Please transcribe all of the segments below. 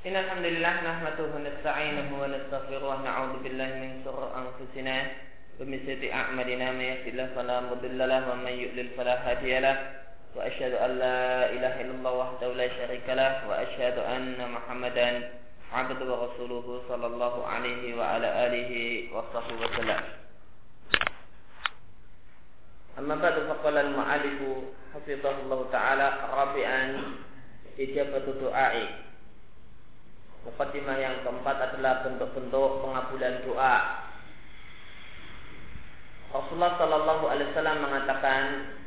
Innal hamdalillah nahmaduhu wa nasta'inuhu wa nastaghfiruhu wa na'udzu billahi min shururi anfusina wa min sayyiati a'malina may yahdihillahu fala mudilla lahu wa may yudlil fala hadiya lahu wa asyhadu an la ilaha illallah wahdahu la syarika lahu wa asyhadu anna Muhammadan 'abduhu wa rasuluhu sallallahu alaihi wa ala alihi wa sahbihi wa sallam. Amma ba'du faqala al-mu'allifu hafizahullah ta'ala rabi'an ijabatu du'a'i. Muqaddimah yang keempat adalah bentuk-bentuk pengabulan doa. Rasulullah sallallahu alaihi wasallam mengatakan,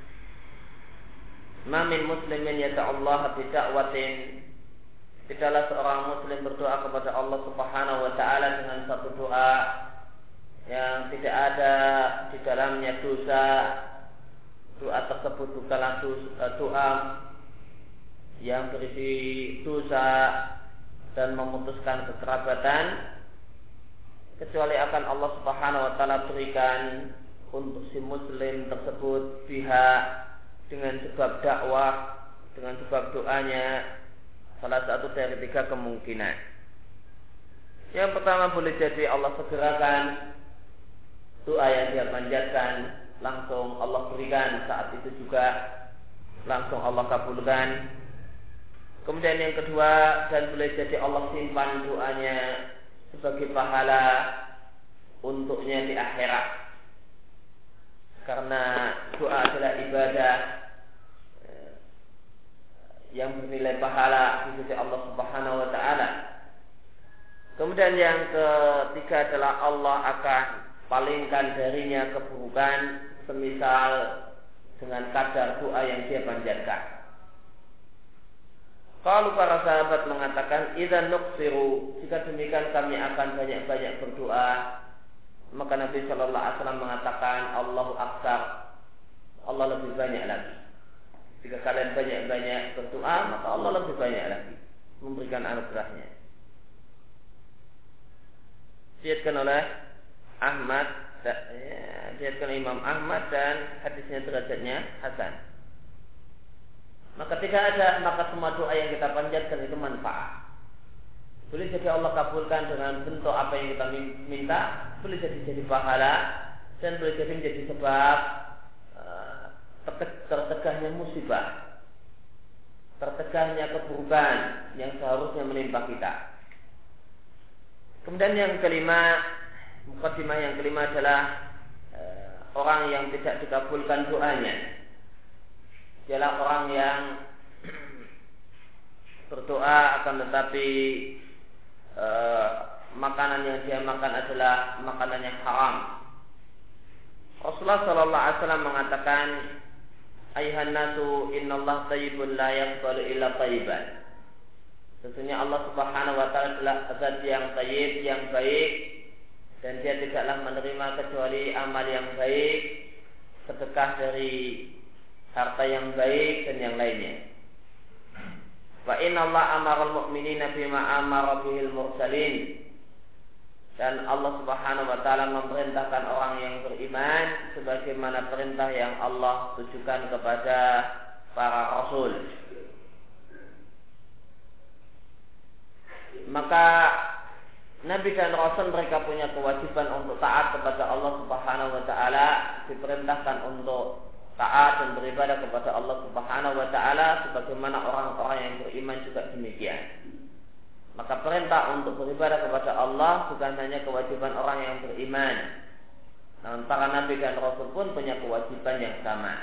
"Ma min muslimin yad'ullaha bi da'watin." Tidaklah seorang muslim berdoa kepada Allah Subhanahu wa taala dengan satu doa yang tidak ada di dalamnya dosa. Doa tersebut bukanlah doa yang berisi dosa dan memutuskan kekerabatan, kecuali akan Allah Subhanahu wa taala berikan untuk si muslim tersebut pihak dengan sebab dakwah, dengan sebab doanya salah satu dari tiga kemungkinan. Yang pertama, boleh jadi Allah segerakan doa yang dia panjatkan, langsung Allah berikan saat itu juga, langsung Allah kabulkan. Kemudian yang kedua, dan boleh jadi Allah simpan doanya sebagai pahala untuknya di akhirat, karena doa adalah ibadah yang bernilai pahala di sisi Allah Subhanahu wa taala. Kemudian yang ketiga adalah Allah akan palingkan darinya keburukan semisal dengan kadar doa yang dia panjatkan. Kalau para sahabat mengatakan, "Idza nuksiru," jika demikian kami akan banyak-banyak berdoa. Maka Nabi Shallallahu Alaihi Wasallam mengatakan, "Allahu akbar," Allah lebih banyak lagi. Jika kalian banyak-banyak berdoa, maka Allah lebih banyak lagi memberikan anugerahnya. Diriwayatkan oleh Ahmad, diriwayatkan Imam Ahmad, dan hadisnya derajatnya hasan. Maka maka semua doa yang kita panjatkan itu manfaat. Boleh jadi Allah kabulkan dengan bentuk apa yang kita minta, boleh jadi pahala, dan boleh jadi menjadi sebab tertegahnya musibah, tertegahnya keburukan yang seharusnya menimpa kita. Kemudian yang kelima, mukaddimah yang kelima adalah orang yang tidak dikabulkan doanya. Ialah orang yang berdoa akan tetapi makanan yang dia makan adalah makanan yang haram. Rasulullah sallallahu alaihi wasallam mengatakan, "Ayuhan nasu, innallaha thayyibun la yaqbalu illa thayyiban." Sesungguhnya Allah Subhanahu wa taala adalah zat yang thayyib, yang baik, dan dia tidaklah menerima kecuali amal yang baik, sedekah dari harta yang baik dan yang lainnya. Wa inna Allah amara al-mu'minina bima amara bihil mursalin. Dan Allah Subhanahu wa taala memerintahkan orang yang beriman sebagaimana perintah yang Allah tujukan kepada para rasul. Maka Nabi dan Rasul mereka punya kewajiban untuk taat kepada Allah Subhanahu wa taala, diperintahkan untuk taat dan beribadah kepada Allah Subhanahu wa taala sebagaimana orang-orang yang beriman juga demikian. Maka perintah untuk beribadah kepada Allah bukan hanya kewajiban orang yang beriman, namun para nabi dan rasul pun punya kewajiban yang sama.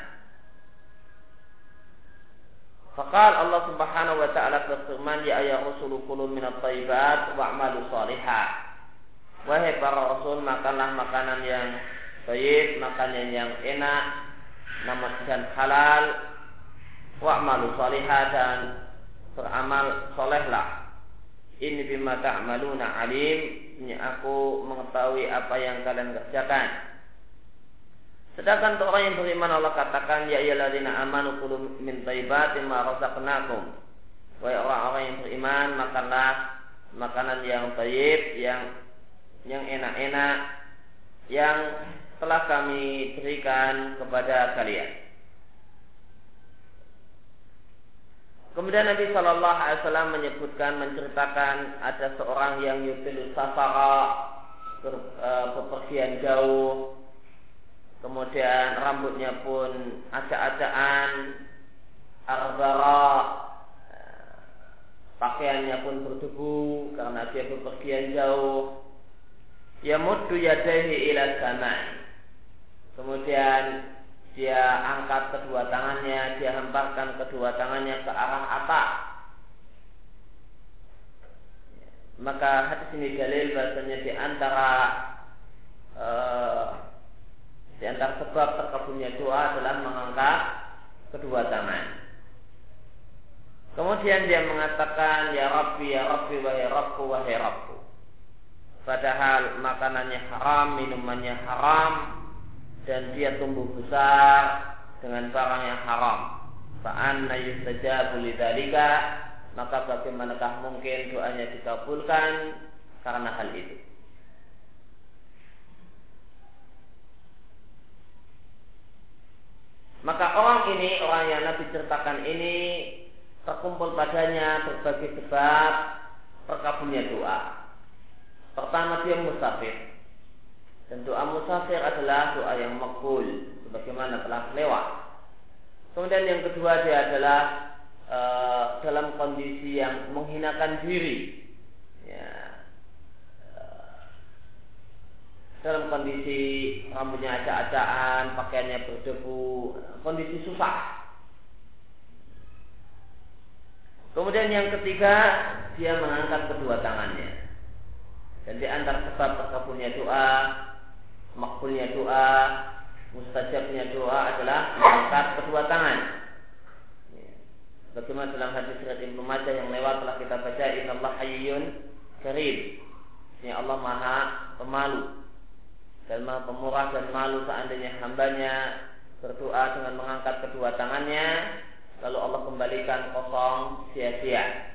Faqal Allah Subhanahu wa taala berfirman, "Ya ayyuhar rusulu kulu minat thayyibat wa'malu shalihan." Wahai para rasul, makanlah makanan yang thayyib, makanan yang enak, namun dan halal, wa'malu shalihan, dan beramal solehlah. Ini bima ta'maluna alim, ini aku mengetahui apa yang kalian kerjakan. Sedangkan untuk orang yang beriman Allah katakan, "Ya ayyuhalladzina amanu kulu min thayyibati ma razaqnakum." Wahai orang-orang yang beriman, makanlah makanan yang thayyib, yang enak-enak, yang telah kami berikan kepada kalian. Kemudian Nabi Shallallahu Alaihi Wasallam menceritakan ada seorang yang yutilu safara, bepergian jauh, kemudian rambutnya pun acak-acakan, arbara, pakaiannya pun berdebu karena dia bepergian jauh. Yamuddu yadayhi ila sama', kemudian dia angkat kedua tangannya, dia hemparkan kedua tangannya ke arah atas. Maka hadis ini dalil bahasanya di antara sebab terkabulnya doa adalah mengangkat kedua tangan. Kemudian dia mengatakan, ya Rabbi, wahai Rabbku, wahai Rabbku. Padahal makanannya haram, minumannya haram, dan dia tumbuh besar dengan barang yang haram. Fa'anna yustajabu lidzalika, maka bagaimanakah mungkin doanya dikabulkan karena hal itu. Maka orang yang Nabi ceritakan ini terkumpul padanya berbagai sebab terkabulnya doa. Pertama, dia musafir. Dan doa musafir adalah doa yang makbul, sebagaimana telah lewat. Kemudian yang kedua, dia adalah dalam kondisi yang menghinakan diri, ya, dalam kondisi rambutnya acak-acakan, pakaiannya berdebu, kondisi susah. Kemudian yang ketiga, dia mengangkat kedua tangannya. Dan di antara sebab terkabulnya doa, makbulnya doa, mustajabnya doa adalah mengangkat kedua tangan. Bagaimana dalam hadis riwayat Ibnu Majah yang lewat telah kita baca, innallaha hayyun karim. Ini Allah Maha Pemalu dan Maha Pemurah dan malu seandainya hambanya berdoa dengan mengangkat kedua tangannya, lalu Allah kembalikan kosong, sia-sia.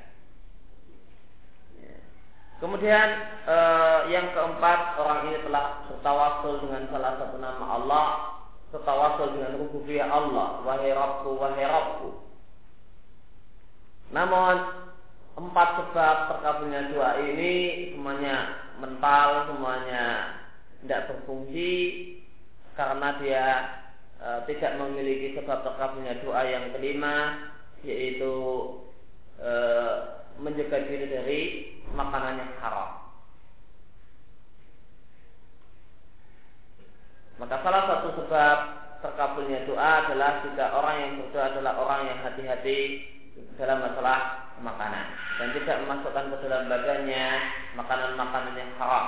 Kemudian yang keempat, orang ini telah bertawasul dengan salah satu nama Allah, bertawasul dengan rububiyah Allah, wahai Rabbku, wahai Rabbku. Namun 4 sebab terkabulnya doa ini semuanya mental, semuanya tidak berfungsi karena dia tidak memiliki sebab terkabulnya doa yang kelima, yaitu menjaga diri dari makanan yang haram. Maka salah satu sebab terkabulnya doa adalah jika orang yang berdoa adalah orang yang hati-hati dalam masalah makanan dan tidak memasukkan ke dalam badannya makanan-makanan yang haram.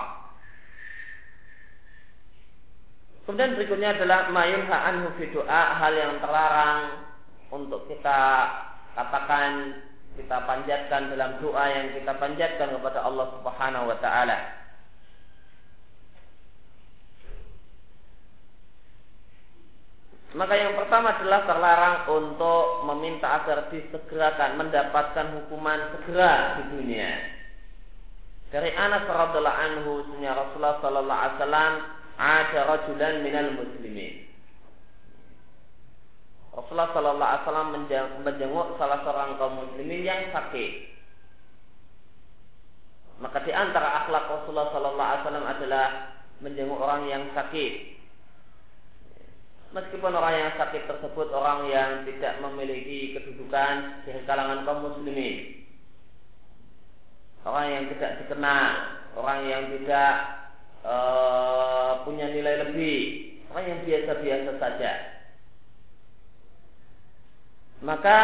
Kemudian berikutnya adalah mayunha anhu fi doa, hal yang terlarang untuk kita katakan, kita panjatkan dalam doa yang kita panjatkan kepada Allah Subhanahu wa taala. Maka yang pertama adalah terlarang untuk meminta agar disegerakan mendapatkan hukuman segera di dunia. Dari Anas radhiyallahu anhu, sunnah Rasulullah sallallahu alaihi wasallam, ada rajulan minal muslimin. Rasulullah sallallahu alaihi wasallam menjenguk salah seorang kaum muslimin yang sakit. Maka di antara akhlak Rasulullah sallallahu alaihi wasallam adalah menjenguk orang yang sakit. Meskipun orang yang sakit tersebut orang yang tidak memiliki kedudukan di kalangan kaum muslimin, orang yang tidak dikenal, orang yang tidak punya nilai lebih, orang yang biasa-biasa saja. Maka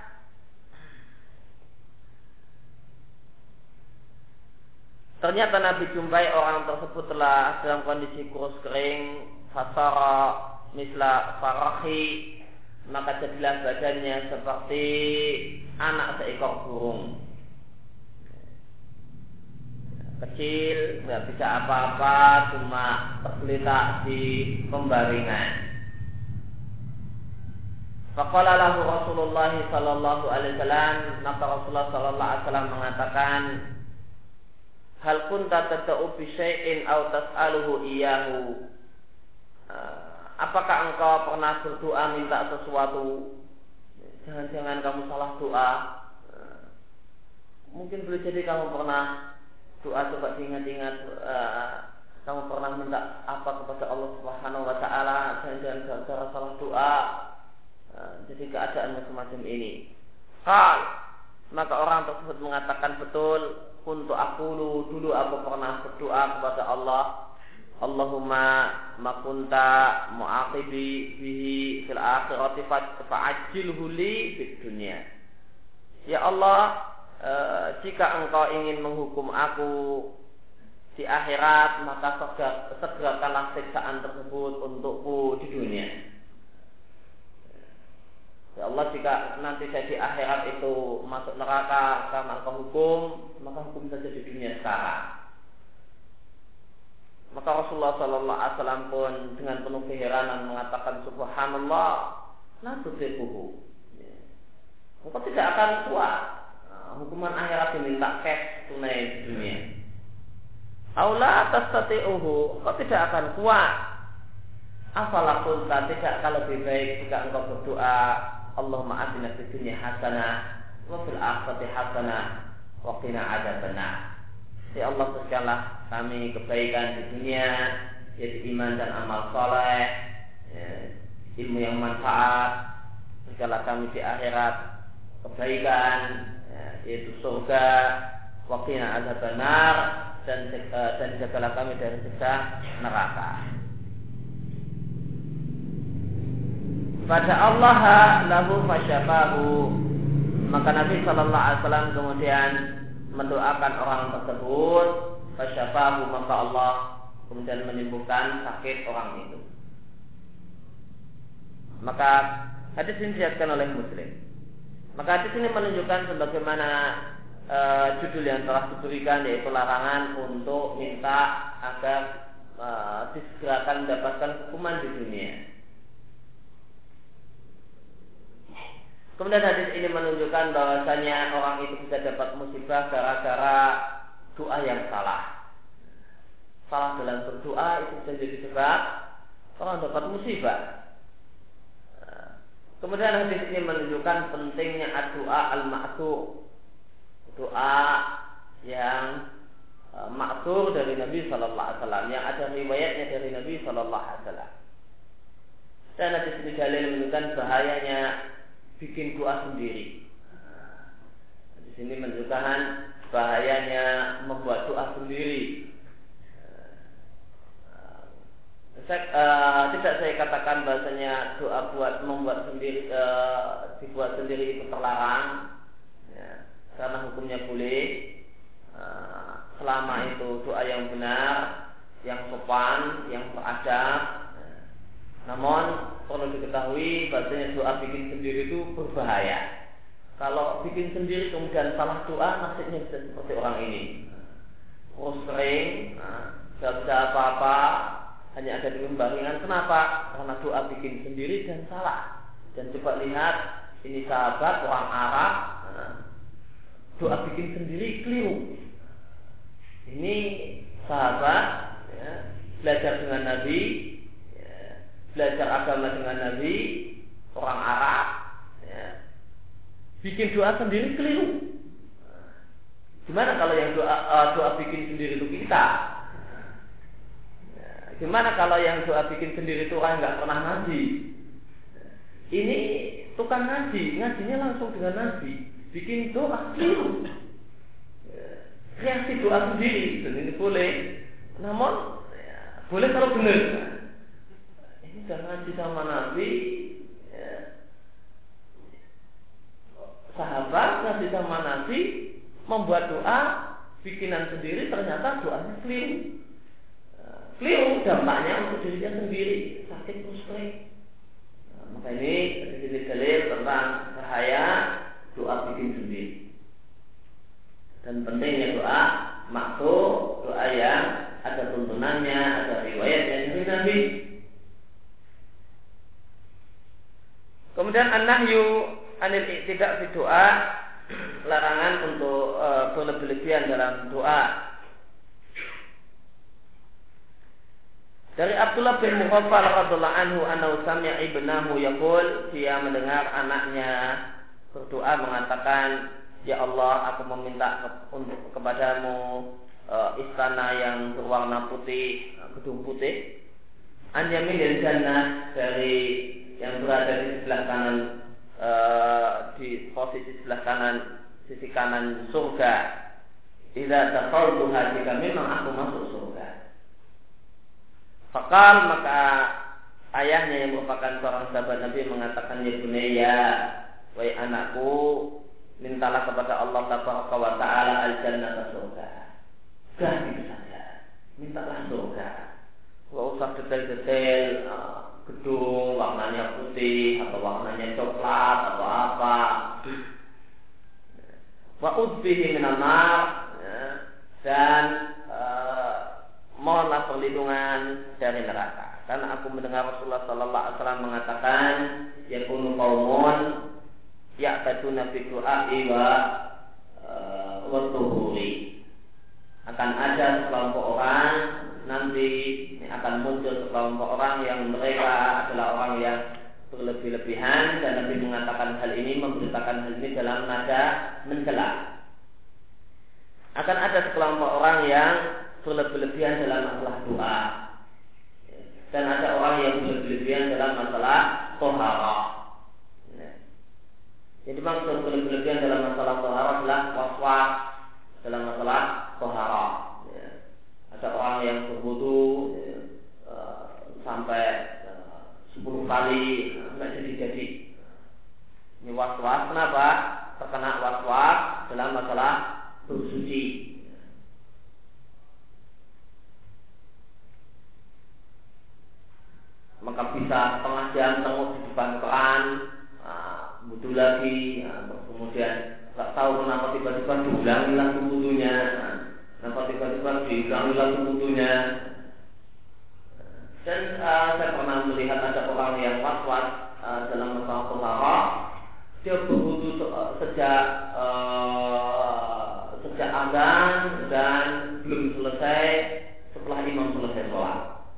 ternyata Nabi jumpai orang tersebut telah dalam kondisi kurus kering, fasara misla farahi, maka jadilah badannya seperti anak seekor burung, kecil, nggak bisa apa-apa, cuma tergeletak di pembaringan. Faqala lahu Rasulullah sallallahu alaihi wasallam, maka Rasulullah sallallahu alaihi wasallam mengatakan, hal kunta tad'u bi syai'in aw tas'aluhu iyyahu, apakah engkau pernah berdoa minta sesuatu? Jangan-jangan kamu salah doa Mungkin boleh jadi kamu pernah doa, coba diingat-ingat, kamu pernah minta apa kepada Allah Subhanahu wa taala, jangan gara-gara salah doa jadi keadaan semacam ini. Maka orang tersebut mengatakan, betul, untuk aku dulu aku pernah berdoa kepada Allah, Allahumma ma kunta mu'aqibi bihi fil akhirati fa'ajjilhu li fid dunya. Ya Allah, jika engkau ingin menghukum aku di akhirat, maka segerakanlah siksaan tersebut untukku di dunia. Ya Allah, jika nanti saya di akhirat itu masuk neraka karena engkau hukum, maka hukum saja di dunia sekarang. Maka Rasulullah Sallallahu Alaihi Wasallam pun dengan penuh keheranan mengatakan, Subhanallah, la tuziquhu. Engkau tidak akan kuat. Hukuman akhirat diminta cash tunai di dunia. Aula tastati'uhu, engkau tidak akan kuat. Afala qulta, tidak kalau lebih baik jika engkau berdoa, Allahumma atina fid dunya hasanah wa fil akhirati hasanah wa qina adzabannar. Ya Allah, berikanlah kami kebaikan di dunia, yaitu iman dan amal saleh, ilmu yang manfaat. Berikanlah kami di akhirat kebaikan, yaitu surga, wa qina adzabannar, dan jagalah kami dari siksa neraka. Pada Allah lahu fasyafahu, maka Nabi Sallallahu Alaihi Wasallam kemudian mendoakan orang tersebut, fasyafahu, maka Allah kemudian menyembuhkan sakit orang itu. Maka hadis ini diriwayatkan oleh Muslim. Maka hadis ini menunjukkan sebagaimana judul yang telah diberikan, yaitu larangan untuk minta agar disegerakan mendapatkan hukuman di dunia. Kemudian hadis ini menunjukkan bahwasanya orang itu bisa dapat musibah gara-gara doa yang salah. Salah dalam berdoa itu bisa jadi sebab orang dapat musibah. Kemudian hadis ini menunjukkan pentingnya doa al-ma'tsur, doa yang ma'tsur dari Nabi Sallallahu Alaihi Wasallam, yang ada riwayatnya dari Nabi Sallallahu Alaihi Wasallam. Dan hadis ini dalil menunjukkan bahayanya bikin doa sendiri. Di sini menunjukkan bahayanya membuat doa sendiri. Tidak saya katakan bahasanya doa membuat sendiri, dibuat sendiri itu terlarang, ya, karena hukumnya boleh, selama itu doa yang benar, yang sopan, yang beradab. Namun perlu diketahui bahasanya doa bikin sendiri itu berbahaya. Kalau bikin sendiri kemudian salah doa, nasibnya bisa seperti orang ini. Terus sering, tidak bisa apa-apa, hanya ada di pembaringan. Kenapa? Karena doa bikin sendiri dan salah. Dan coba lihat, ini sahabat orang Arab, doa bikin sendiri keliru. Ini sahabat, ya, belajar dengan Nabi, belajar agama dengan Nabi, orang Arab, ya, bikin doa sendiri keliru. Gimana kalau yang doa bikin sendiri itu kita? Ya, gimana kalau yang doa bikin sendiri itu orang nggak pernah ngaji? Ini tukang ngaji, ngajinya langsung dengan Nabi, bikin doa keliru. Ya, kreasi doa sendiri, dan ini boleh. Namun ya, boleh kalau benar. Jangan ngaji sama Nabi, ya. Sahabat ngaji sama Nabi, membuat doa bikinan sendiri, ternyata doanya keliru. Keliru dampaknya untuk dirinya sendiri, sakit terus kering. Maka ini dalil tentang bahaya doa bikin sendiri dan pentingnya doa maksud, doa yang ada tuntunannya, ada riwayatnya dari Nabi. Kemudian an-nahyu anil i'tida' fi doa, larangan untuk berlebihan dalam doa. Dari Abdullah bin Mughaffal radhiyallahu anhu annahu sami'a ibnahu yaqul, dia mendengar anaknya berdoa mengatakan, ya Allah, aku meminta untuk kepadamu istana yang berwarna putih, gedung putih, an yaminil jannah, dari yang berada di sebelah kanan, di posisi sebelah kanan, sisi kanan surga. Idza dakhaltuha, jika memang aku masuk surga. Fakal, maka ayahnya yang merupakan seorang sahabat Nabi mengatakan, ya bunayya, wahai anakku, mintalah kepada Allah Tabaraka wa Ta'ala al-jannah, surga. Dah gitu saja, mintalah surga. Gak usah detail-detail gedung warnanya putih atau warnanya coklat atau apa. Wa udbihi minan nar, dan mohonlah perlindungan dari neraka. Karena aku mendengar Rasulullah sallallahu alaihi wasallam mengatakan, yakunu qaumun ya'taduna bi du'a'i wa tuhuri. Akan ada sekelompok orang, nanti akan muncul sekelompok orang yang mereka adalah orang yang berlebih-lebihan, dan Nabi mengatakan hal ini, memberitakan hal ini dalam nada mencela. Akan ada sekelompok orang yang berlebih-lebihan dalam masalah doa, dan ada orang yang berlebih-lebihan dalam masalah tohara. Jadi maksud berlebih-lebihan dalam masalah tohara adalah waswas dalam masalah tohara. Ada orang yang berwudu sampai 10 kali nggak jadi. Ini waswas. Kenapa? Terkena waswas dalam masalah bersuci. Maka bisa setengah jam tengok di depan keran, wudu lagi, kemudian tak tahu kenapa tiba-tiba diulangi lagi wudunya, kenapa tiba-tiba diulangi lagi wudunya. Dan saya pernah melihat ada orang yang waswas dalam masalah tohara. Dia berwudu sejak azan dan belum selesai setelah imam selesai sholat.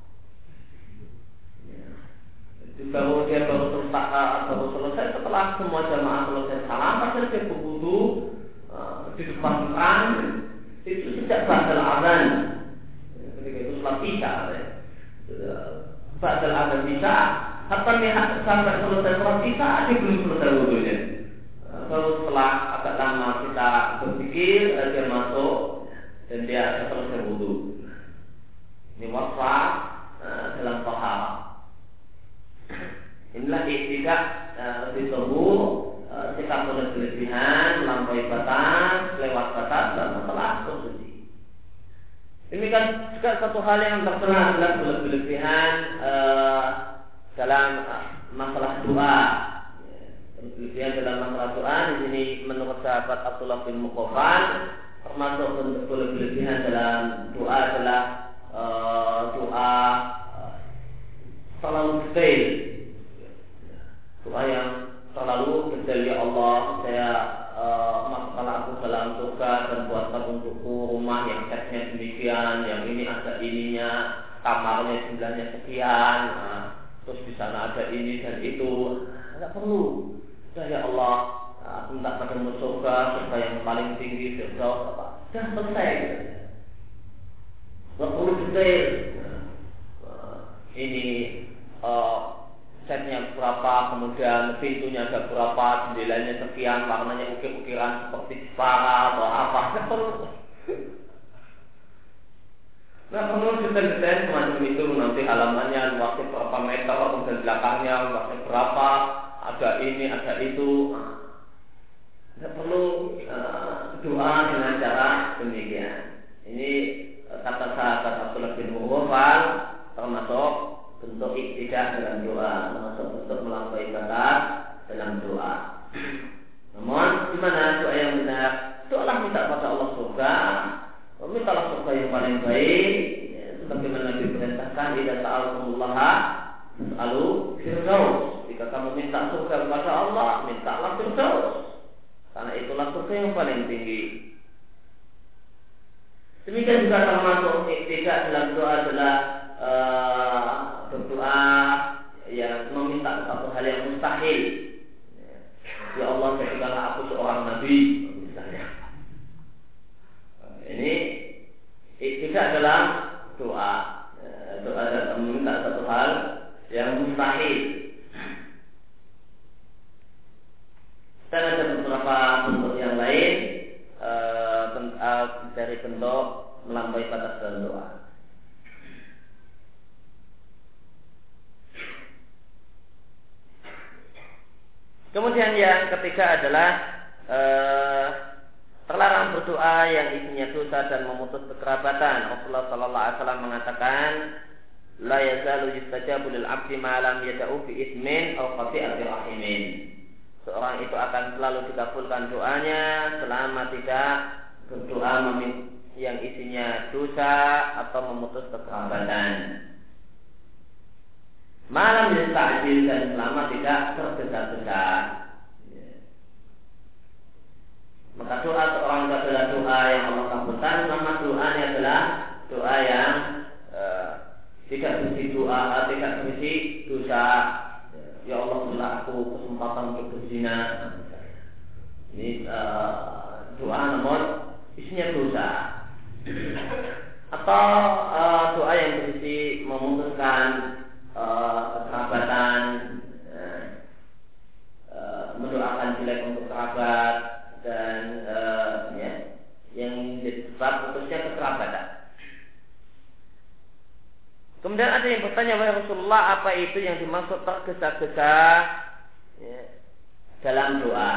Baru selesai setelah semua jamaah selesai salam, padahal dia berwudu di depan keran itu sejak ba'dal azan. Ketika itu sholat isya, ba'dal azan isya, sampai selesai sholat isya dia belum selesai wudunya. Baru setelah agak lama kita berpikir, dia masuk dan dia selesai wudu. Ini waswas dalam tohara. Inilah tidak ditunggu sikap berlebihan, melampaui batas, lewat batas dan masalah bersuci. Ini kan juga satu hal yang tercela adalah berlebihan dalam masalah doa. Berlebihan dalam masalah doa di sini menurut sahabat Abdullah bin Muqafal, termasuk bentuk berlebihan dalam doa adalah doa terlalu detail, doa yang terlalu detail. Ya Allah, saya masukkanlah aku dalam surga dan buatkan untukku rumah yang catnya demikian, yang ini ada ininya, kamarnya jumlahnya sekian, terus di sana ada ini dan itu. Tidak perlu. Ya Allah, aku minta padamu surga yang paling tinggi, firdaus apa? Sudah selesai. Tidak perlu detail. Ini catnya berapa, kemudian pintunya ada berapa, jendelanya sekian, warnanya ukir-ukiran seperti Jepara atau apa. Nggak perlu detail-detail semacam itu. Nanti halamannya luasnya berapa meter, kemudian belakangnya luasnya berapa, ada ini, ada itu. Nggak perlu doa dengan cara demikian. Ini kata sahabat Abdullah bin Mughafal termasuk bentuk iktidak dalam doa, termasuk bentuk melampaui batas dalam doa. Namun, di mana doa yang benar? Doalah minta pada Allah surga, mintalah surga yang paling baik, sebagaimana diperintahkan, idza sa'altumullaha fas'alu firdaus. Jika kamu minta surga kepada Allah, mintalah firdaus, karena itulah surga yang paling tinggi. Demikian juga termasuk iktidak dalam doa adalah berdoa yang meminta satu hal yang mustahil. Ya Allah, jadikanlah aku seorang nabi. dari bentuk melampaui batas dalam doa. Kemudian yang ketiga adalah terlarang berdoa yang isinya dosa dan memutus kekerabatan. Rasulullah sallallahu alaihi wasallam mengatakan, la yazalu yustajabu lil 'abdi ma lam yad'u bi ismin aw qati'ati rahimin. Seorang itu akan selalu dikabulkan doanya selama tidak berdoa yang isinya dosa atau memutus kekerabatan. Malam yasta'jil, dan selama tidak tergesa-gesa. Maka doa seorang itu adalah doa yang Allah kabulkan selama doanya adalah doa yang tidak berisi doa, tidak berisi dosa. Ya Allah, berilah aku kesempatan untuk berzina. Ini doa namun isinya dosa. Atau doa yang berisi memutuskan kekerabatan, mendoakan jelek untuk kerabat, dan yang disebab putusnya kekerabatan. Kemudian ada yang bertanya, wahai Rasulullah, apa itu yang dimaksud tergesa-gesa dalam doa?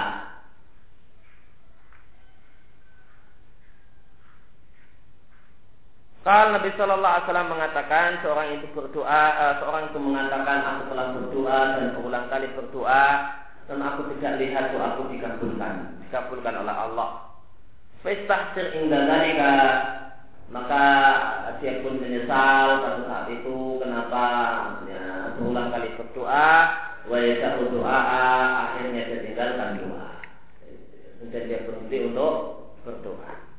Kalau Nabi Shallallahu Alaihi Wasallam mengatakan seorang itu berdoa, seorang itu mengatakan aku telah berdoa dan berulang kali berdoa dan aku tidak lihat doaku dikabulkan oleh Allah. Fastahsir inda dzalika, maka dia pun menyesal pada saat itu kenapa berulang kali berdoa, wa yasa'u doa, akhirnya dia tinggalkan doa. Dan dia berhenti untuk berdoa.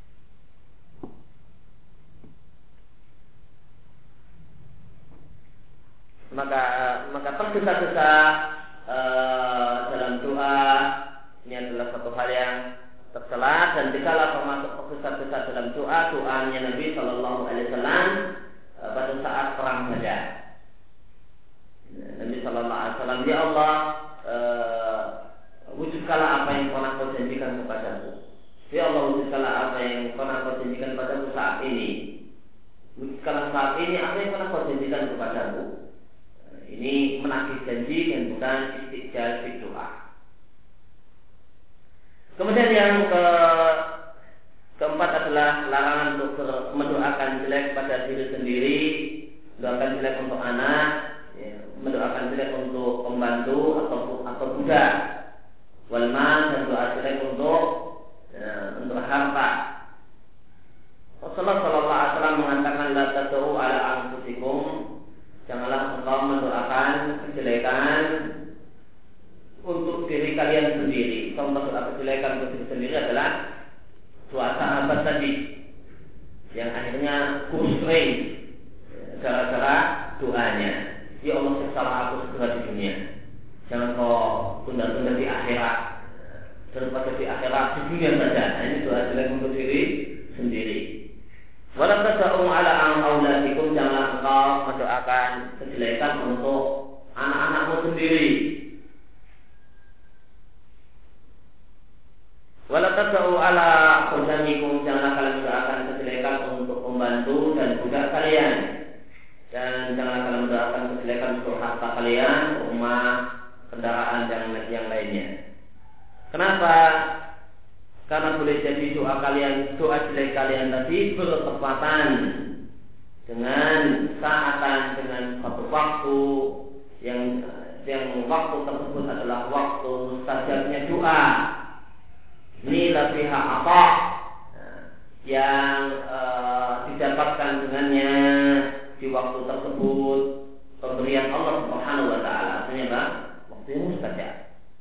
Maka tergesa-gesa dalam doa ini adalah satu hal yang tercela, dan dikala termasuk tergesa-gesa dalam doanya Nabi Shallallahu Alaihi Wasallam pada saat perang Badar. Nabi Shallallahu Alaihi Wasallam, ya Allah, wujudkanlah apa yang pernah kau janjikan kepadaku. Ya Allah, wujudkanlah apa yang pernah kau janjikan kepadaku saat ini. Wujudkanlah saat ini apa yang pernah kau janjikan kepadaku. Ini menagih janji dan bukan istijal fi doa. Kemudian yang keempat adalah larangan untuk mendoakan jelek pada diri sendiri, mendoakan jelek untuk anak, mendoakan jelek untuk pembantu atau budak, walman, dan doa jelek untuk harta. Rasulullah sallallahu alaihi wasallam mengatakan, la tad'u ala anfusikum, janganlah engkau mendoakan kejelekan untuk diri kalian sendiri. Contoh doa kejelekan untuk diri sendiri adalah doa sahabat tadi yang akhirnya kusring gara-gara doanya, ya Allah, siksalah aku segera di dunia, jangan kau tunda-tunda di akhirat, daripada di akhirat di dunia saja. Ini doa jelek untuk diri sendiri. Walau tad'u ala auladikum, janganlah engkau mendoakan kejelekan untuk anak-anakmu sendiri. Walau tad'u ala khudamikum, janganlah kalian mendoakan kejelekan untuk pembantu dan budak kalian, dan janganlah kalian mendoakan kejelekan untuk harta kalian, rumah, kendaraan dan yang lainnya. Kenapa? Karena boleh jadi doa jelek kalian tadi bertepatan dengan saatan, dengan suatu waktu yang waktu tersebut adalah waktu mustajabnya doa. Ini lebih apa yang didapatkan dengannya di waktu tersebut pemberian Allah Subhanahu Wa Taala. Artinya apa? Waktu yang mustajab.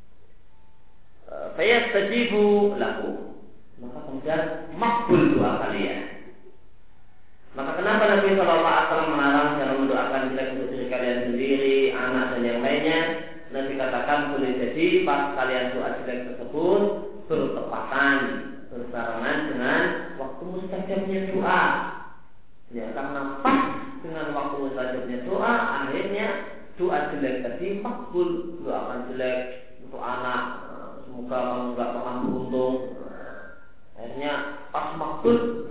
Fayastajibu lahu, maka kemudian makbul doa kalian. Maka kenapa Nabi Shallallahu Alaihi Wasallam melarang jangan mendoakan jelek untuk diri kalian sendiri, anak dan yang lainnya? Nabi katakan boleh jadi pas kalian doa jelek tersebut bertepatan, berbarengan dengan waktu mustajabnya doa. Ya, karena pas dengan waktu mustajabnya doa, akhirnya doa jelek tadi makbul. Doakan jelek untuk anak, semoga kamu nggak pernah beruntung. Akhirnya pas makbul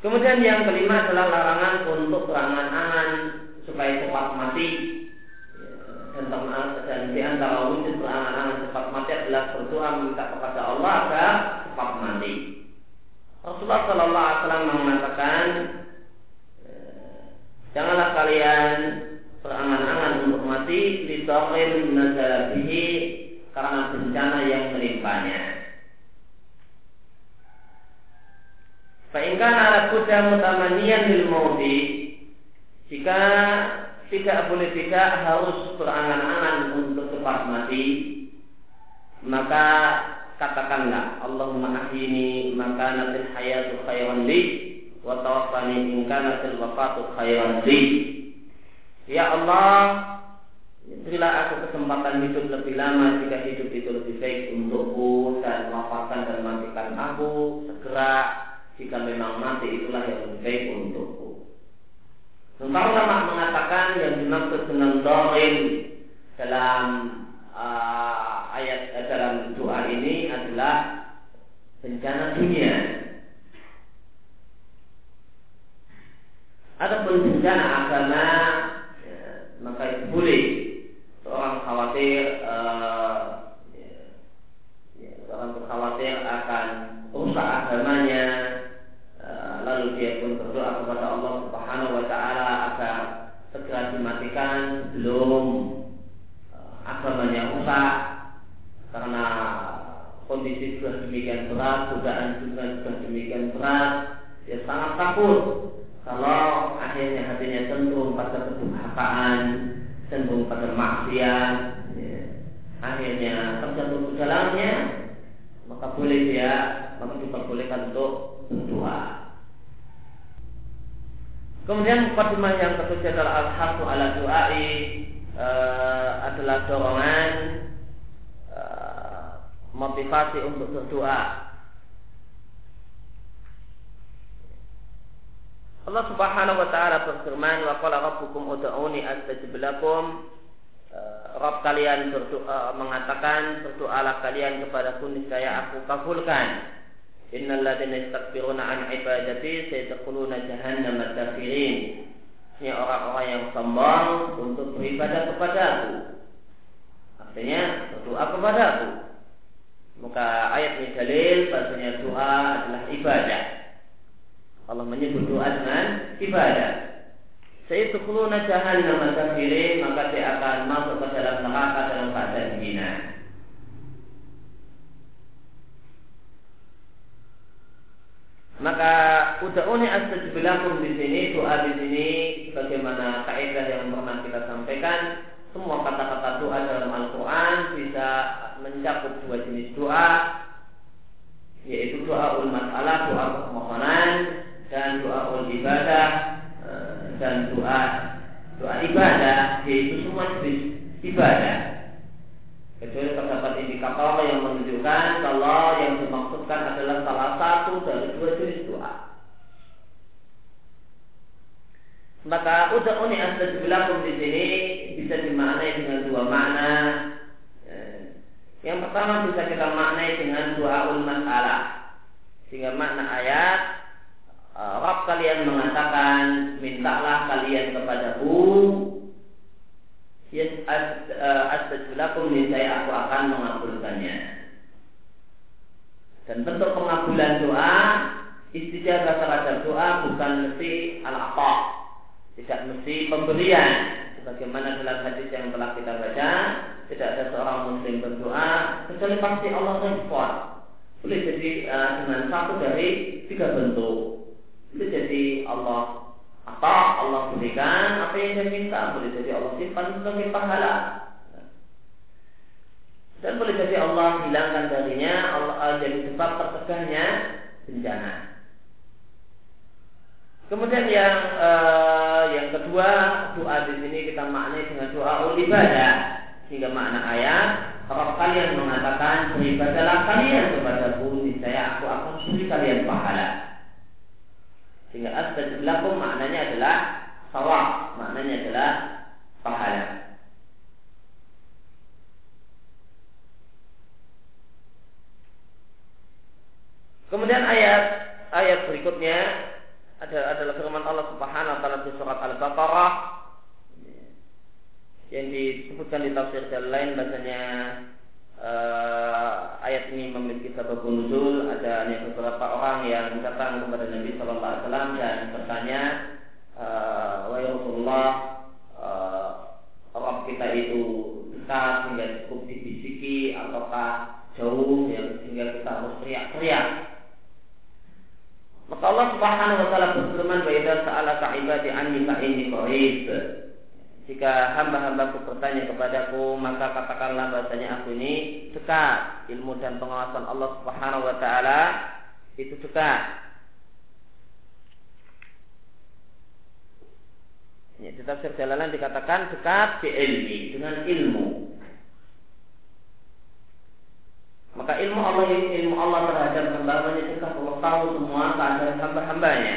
Kemudian yang kelima adalah larangan untuk berangan-angan supaya cepat mati. Dan di antara wujud berangan-angan cepat mati adalah berdoa meminta kepada Allah agar cepat mati. Rasulullah Sallallahu Alaihi Wasallam mengatakan, janganlah kalian berangan-angan untuk mati di doain nazarabihi karena bencana yang menimpanya. Fa'inkan ala kuda mutamaniyan lil mauti, jika tidak boleh tidak harus berangan-angan untuk cepat mati, maka katakanlah Allahumma ahyini maka natil hayatu khairan li wa tawaffani in kanatil wafatu khairan li. Ya Allah, berilah aku kesempatan hidup lebih lama jika hidup itu lebih baik untukku, dan wafatkan dan matikan aku segera jika memang mati itulah yang lebih baik untukku. Para ulama mengatakan yang dimaksud dengan doain dalam dalam doa ini adalah bencana dunia. Adapun bencana agama, maka itu boleh. Seorang khawatir akan rusak agamanya, lalu dia pun berdoa kepada Allah Subhanahu wa Ta'ala agar segera dimatikan sebelum agamanya rusak, karena kondisi sudah demikian berat, godaan juga sudah demikian berat. Dia sangat takut kalau akhirnya hatinya cenderung pada kedurhakaan, cenderung pada maksiat, akhirnya terjatuh ke dalamnya, maka diperbolehkan untuk berdoa. Kemudian mukadimah yang ketujuh adalah al-haqqu ala du'ai, adalah dorongan, motivasi untuk berdoa. Allah Subhanahu wa Ta'ala berfirman, wa qala rabbukum ud'uni astajib lakum. Rabb kalian mengatakan, berdoalah kalian kepadaku niscaya aku kabulkan. Innal ladzina yastakbiruna an ibadati sayadkhuluna jahannama dakhirin. Ini orang-orang yang sombong untuk beribadah kepadaku, artinya berdoa kepadaku. Maka ayat ini dalil bahasanya doa adalah ibadah. Allah menyebut doa dengan ibadah. Sayadkhuluna jahannama dakhirin, maka dia akan masuk ke dalam neraka dalam keadaan hina. Maka ud'uni astajib lakum di sini, doa di sini sebagaimana kaidah yang pernah kita sampaikan, semua kata-kata doa dalam Al-Qur'an bisa mencakup dua jenis doa, yaitu doaul mas'alah, doa permohonan, dan doaul ibadah, dan doa ibadah, yaitu semua jenis ibadah. Kecuali terdapat indikator yang menunjukkan kalau yang dimaksudkan adalah salah satu dari dua jenis doa. Maka ud'uni astajib lakum di sini bisa dimaknai dengan dua makna. Yang pertama bisa kita maknai dengan doaul mas'alah, sehingga makna ayat Rabb kalian mengatakan, mintalah kalian kepadaku, astajib lakum, niscaya aku akan mengabulkannya. Dan bentuk pengabulan doa, istijabah terhadap doa bukan mesti al-ata, tidak mesti pemberian. Sebagaimana dalam hadis yang telah kita baca, tidak ada seorang muslim berdoa kecuali pasti Allah respon. Boleh jadi dengan satu dari tiga bentuk. Boleh jadi Allah berikan apa yang dia minta, boleh jadi Allah simpan sebagai pahala, dan boleh jadi Allah hilangkan darinya, Allah jadi sebab tercegahnya bencana. Kemudian yang kedua, doa di sini kita maknai dengan doa ibadah, sehingga makna ayat, kalau kalian mengatakan beribadahlah kalian kepadaku, niscaya aku akan beri kalian pahala. Sehingga astajib lakum maknanya adalah sawab, maknanya adalah pahala. Kemudian ayat berikutnya, adalah firman Allah Subhanahu wa taala di surat Al-Baqarah yang disebutkan di tafsir lain bahasanya ayat ini memiliki sebab nuzul. Ada beberapa orang yang datang kepada Nabi sallallahu alaihi wasallam dan bertanya, wahai Rasulullah, Rabb kita itu dekat hingga cukup dibisiki ataukah jauh yang sehingga kita harus teriak-teriak? Maka Allah Subhanahu wa taala berfirman, "Wa idza sa'alaka 'ibadi 'anni fa inni qarib." Jika hamba-hambaku bertanya kepadaku, maka katakanlah bahasanya aku ini dekat. Ilmu dan pengawasan Allah Subhanahu wa taala itu dekat. Ya, di tafsir Jalalan dikatakan dekat bi ilmi, dengan ilmu. Maka ilmu Allah terhadap hamba-hambanya dekat. Allah tahu semua keadaan hamba-hambanya.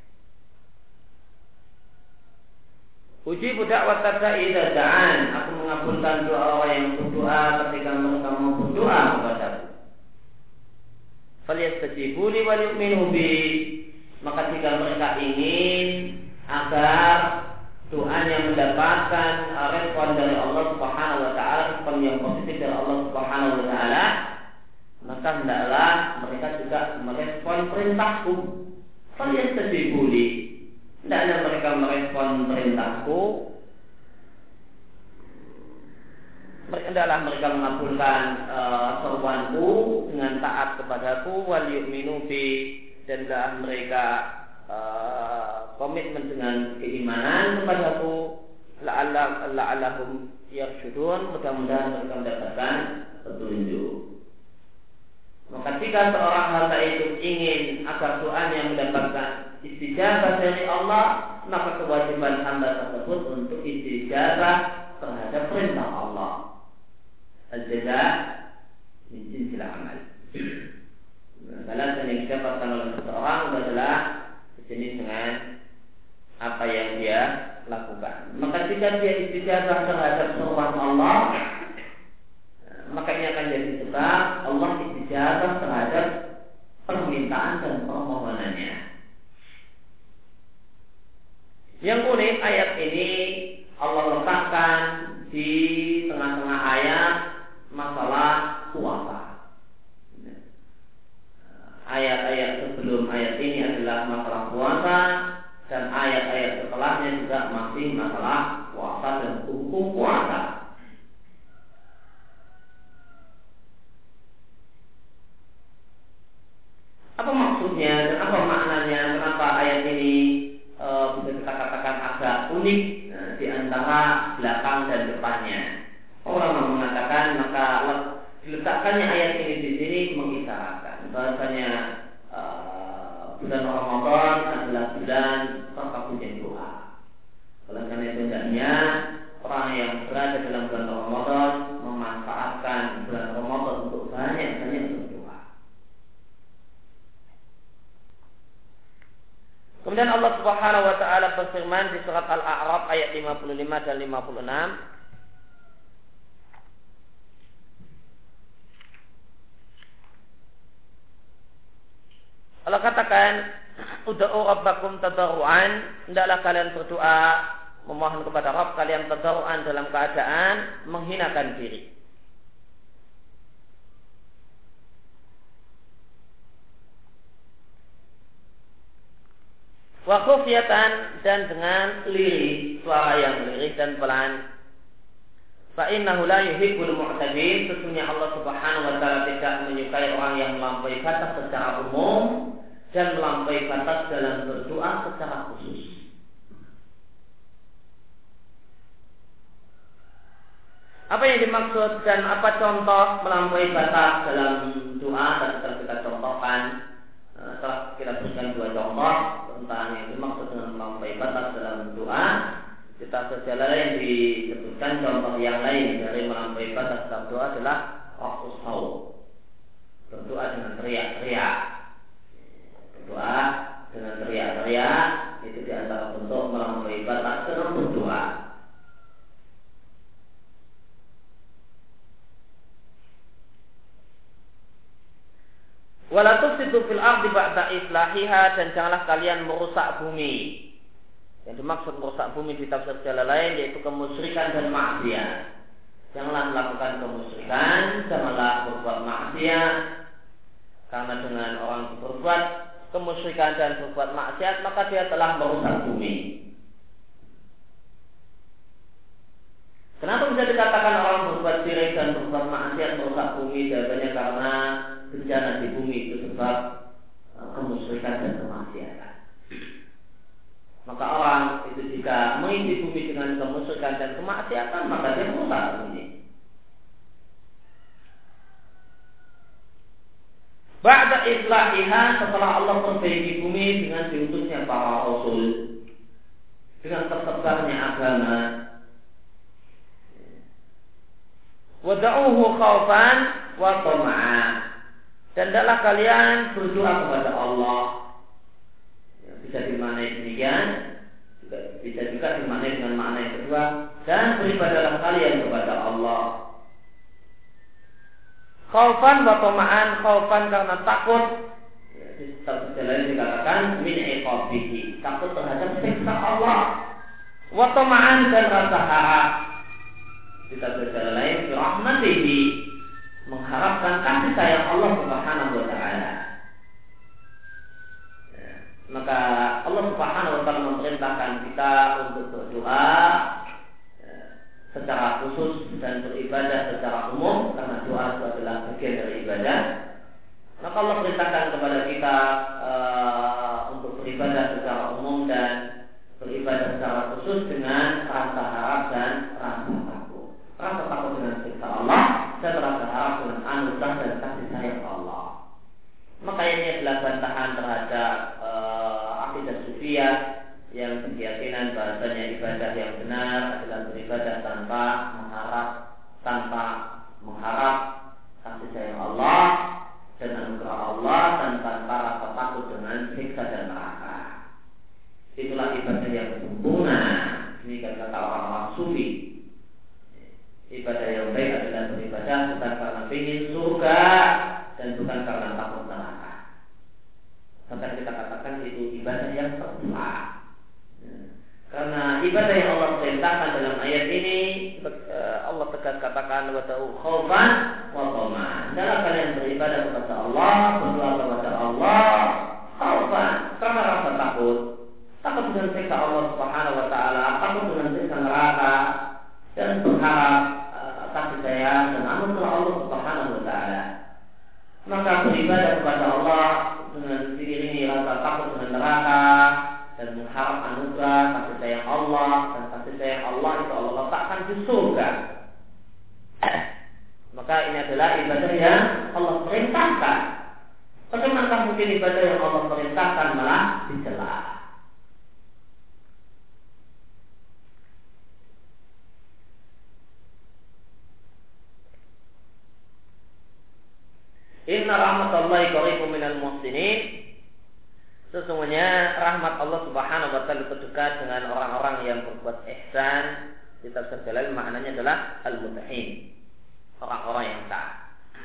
Ujibu da'wat da'i idza da'an. Aku mengabulkan doa orang yang berdoa ketika mereka mau berdoa kepadaku. Falyastajibu li wa yu'minu bi. Maka jika mereka ingin agar doanya mendapatkan respon dari Allah Subhanahu wa taala, respon yang positif dari Allah Subhanahu wa taala, maka hendaklah mereka juga merespon perintahku. Falyastajibu li. Hendaklah mereka merespon perintahku. Hendaklah mereka mengabulkan seruanku dengan taat kepadaku. Wal yu'minu bi, dan hendaklah mereka komitmen dengan keimanan kepadaku. La'allahum yarsyudun, mudah-mudahan mereka mendapatkan petunjuk. Maka jika seorang hamba itu ingin agar doanya mendapatkan istijabah dari Allah, maka kewajiban hamba tersebut untuk istijabah terhadap perintah Allah. Al-jaza' min jinsil amal. Balasan yang didapatkan oleh seseorang adalah sejenis dengan apa yang dia lakukan. Maka jika dia istijabah terhadap seruan Allah, maka ini akan jadi sebab Allah istijabah terhadap permintaan dan permohonannya. Yang unik, ayat ini Allah letakkan di tengah-tengah ayat masalah puasa. Ayat-ayat sebelum ayat ini adalah masalah puasa, dan ayat-ayat setelahnya juga masih masalah puasa dan hukum puasa. Apa maksudnya dan apa maknanya? Kenapa ayat ini bisa kita katakan agak unik di antara belakang dan depannya? Orang mengatakan maka diletakkannya ayat ini di sini mengisyaratkan bahwasanya bulan Ramadan adalah bulan terkabulnya doa. Oleh karena itu hendaknya orang yang berada dalam bulan Ramadan memanfaatkan bulan Ramadan untuk banyak-banyak berdoa. Kemudian Allah Subhanahu wa taala berfirman di surat Al-A'raf ayat 55 dan 56. Allah katakan, "Ud'u rabbakum tadarruan." Hendaklah kalian berdoa memohon kepada Rabb kalian tadarruan dalam keadaan menghinakan diri. Wa khufyatan, dan dengan lirih, suara yang lirih dan pelan. Fa innahu la yuhibbul mu'tadin. Sesungguhnya Allah Subhanahu wa taala tidak menyukai orang yang melampaui batas secara umum dan melampaui batas dalam berdoa secara khusus. Apa yang dimaksud dan apa contoh melampaui batas dalam doa? Dan kita contohkan, setelah kita berikan dua contoh tentang yang dimaksud dengan melampaui batas dalam doa, kita sejalan yang disebutkan contoh yang lain dari melampaui batas dalam doa adalah raf'us shaut, berdoa dengan teriak-teriak. Berdoa dengan teriak-teriak itu diantara bentuk melampaui batas dalam berdoa. Wala tufsidu fil ardi ba'da islahiha, dan janganlah kalian merusak bumi. Yang dimaksud merusak bumi di tafsir jalan lain yaitu kemusyrikan dan maksiat. Janganlah melakukan kemusyrikan, janganlah berbuat maksiat. Karena dengan orang yang berbuat kemusyrikan dan berbuat maksiat, maka dia telah merusak bumi. Kenapa bisa dikatakan orang berbuat syirik dan berbuat maksiat merusak bumi? Jawabannya karena bencana di bumi itu sebab kemusyrikan dan kemaksiatan. Maka orang itu jika mengisi bumi dengan kemusyrikan dan kemaksiatan, maka dia merusak bumi. Ba'da islahiha, setelah Allah perbaiki bumi dengan diutusnya para rasul, dengan tersebarnya agama. Wada'uhu khawfan wa tama'an, dan hendaklah kalian berdoa kepada Allah. Bisa dimaknai demikian, bisa juga dimaknai dengan makna yang kedua, dan beribadahlah kalian kepada Allah. Khaufan wa tama'an, khaufan karena takut, di tafsir lain dikatakan min iqabihi, takut terhadap siksa Allah. Wa tama'an, dan rasa harap, di tafsir lain rahmatihi, mengharapkan kasih sayang Allah Subhanahu wa taala. Maka Allah Subhanahu wa taala memerintahkan kita untuk berdoa secara khusus dan beribadah secara umum, karena doa itu adalah bagian dari ibadah. Maka Allah perintahkan kepada kita untuk beribadah secara umum dan beribadah secara khusus dengan rasa harap dan rasa takut. Rasa takut dengan siksa Allah dan rasa harap dengan anugerah dan kasih sayang Allah. Maka ini adalah bantahan terhadap akidah Sufiyah yang berkeyakinan bahasanya ibadah yang benar adalah beribadah tanpa mengharap kasih sayang Allah dan anugerah Allah, dan tanpa rasa takut dengan siksa dan neraka. Itulah ibadah yang sempurna. Ini kata orang-orang Sufi. Ibadah yang baik adalah beribadah bukan karena ingin surga dan bukan karena takut neraka. Sampai kita katakan itu ibadah yang terpulang. Karena ibadah yang Allah perintahkan dalam ayat ini, Allah tegas katakan wada'u khaufan wa tama'an. Hendaklah kalian beribadah kepada Allah, berdoa kepada Allah, khaufan karena rasa takut dengan siksa Allah Subhanahu wa taala, takut dengan siksa neraka, dan berharap kasih sayang dan anugerah Allah Subhanahu wa taala. Maka beribadah kepada Allah dengan diiringi rasa takut dengan neraka dan mengharap anugerah kasih sayang Allah, dan kasih sayang Allah itu Allah letakkan di surga. Maka ini adalah ibadah yang Allah perintahkan. Bagaimana mungkin ibadah yang Allah perintahkan malah dicela? Inna rahmatallahi qaribun minal muhsinin. Sesungguhnya rahmat Allah Subhanahu wa taala dekat dengan orang-orang yang berbuat ihsan. Di tafsir Jalalain maknanya adalah al-muttaqin, orang-orang yang taat.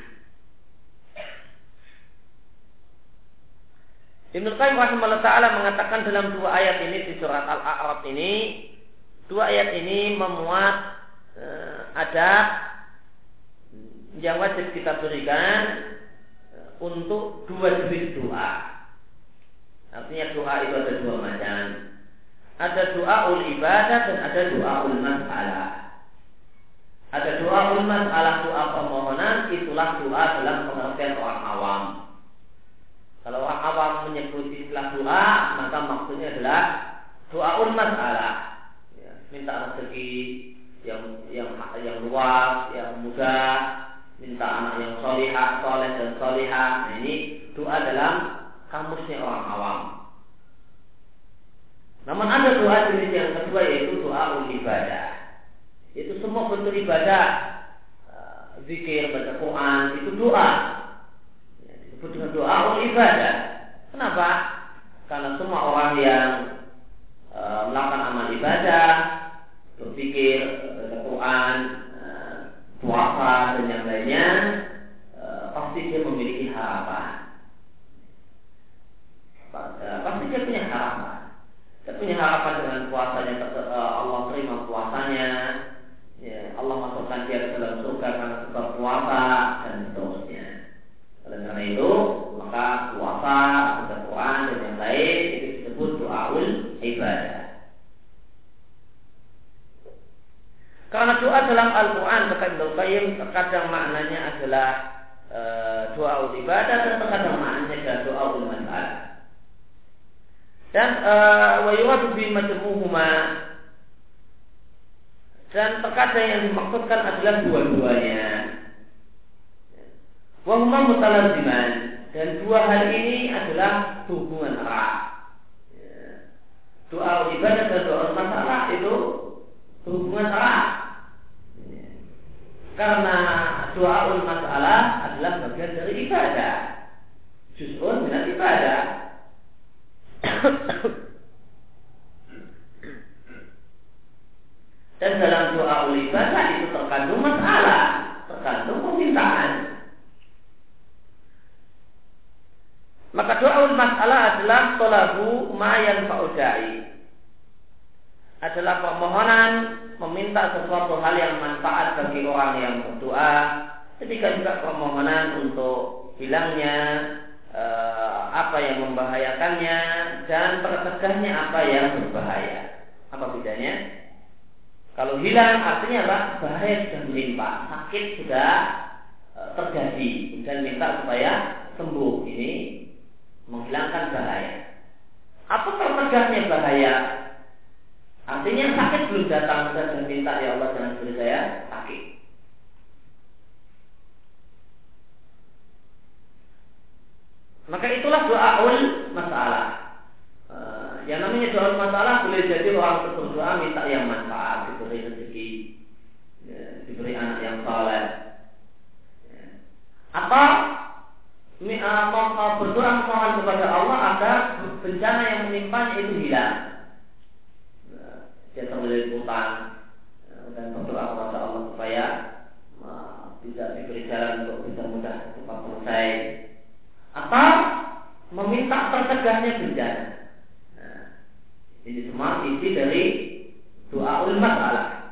Ibnu Qayyim rahimahullah taala mengatakan dalam dua ayat ini di surat Al-A'raf ini, dua ayat ini memuat adab yang wajib kita berikan untuk dua jenis doa. Artinya doa itu ada dua macam. Ada doaul ibadah dan ada doaul mas'alah. Ada doaul mas'alah, doa permohonan, itulah doa dalam pengertian orang awam. Kalau orang awam menyebut istilah doa, maka maksudnya adalah doaul mas'alah. Ya, minta rezeki yang luas, yang mudah, minta anak yang solihah, soleh dan solihah. Nah, ini doa dalam kamusnya orang awam. Namun ada doa jenis yang kedua, yaitu doa ibadah. Itu semua bentuk ibadah, zikir, baca Quran, itu doa. Disebut dengan doa ibadah. Kenapa? Karena semua orang yang melakukan amal ibadah, berpikir, baca Quran, puasa dan yang lainnya, pasti dia memiliki harapan. punya harapan dengan puasanya, Allah terima puasanya, ya, Allah masukkan dia ke dalam surga karena sebab puasa dan seterusnya. Oleh karena itu maka puasa, baca Quran dan yang lain itu disebut doaul ibadah. Karena doa dalam Al-Quran terkadang maknanya adalah doa ibadah dan terkadang maknanya adalah doa masalah. Dan wa yuradu bi majmu'uhuma, dan terkadang yang dimaksudkan adalah dua-duanya. Wa huma mutalaziman, dan dua hal ini adalah hubungan erat. Doa ibadah dan doa masalah itu hubungan erat. Karena doaul masalah adalah bagian dari ibadah, juz'un minal ibadah. Dan dalam doaul ibadah itu terkandung masalah, terkandung permintaan. Maka doaul masalah adalah talabu ma yanfa'u da'i, adalah permohonan meminta sesuatu hal yang manfaat bagi orang yang berdoa, ketika juga permohonan untuk hilangnya apa yang membahayakannya dan tercegahnya apa yang berbahaya. Apa bedanya? Kalau hilang artinya apa? Bahaya sudah menimpa, sakit sudah terjadi, dan minta supaya sembuh. Ini menghilangkan bahaya. Apa tercegahnya bahaya? Artinya sakit belum datang dan minta, ya Allah jangan beri saya sakit. Maka itulah doaul masalah. Yang namanya doaul masalah boleh jadi orang berdoa minta yang manfaat, diberi rezeki, diberi anak yang saleh, atau berdoa memohon kepada Allah agar bencana yang menimpanya itu hilang. Dia terlilit utang dan berdoa kepada Allah supaya bisa diberi jalan untuk bisa mudah cepat selesai, atau meminta tercegahnya bencana. Ini semua isi dari doaul masalah.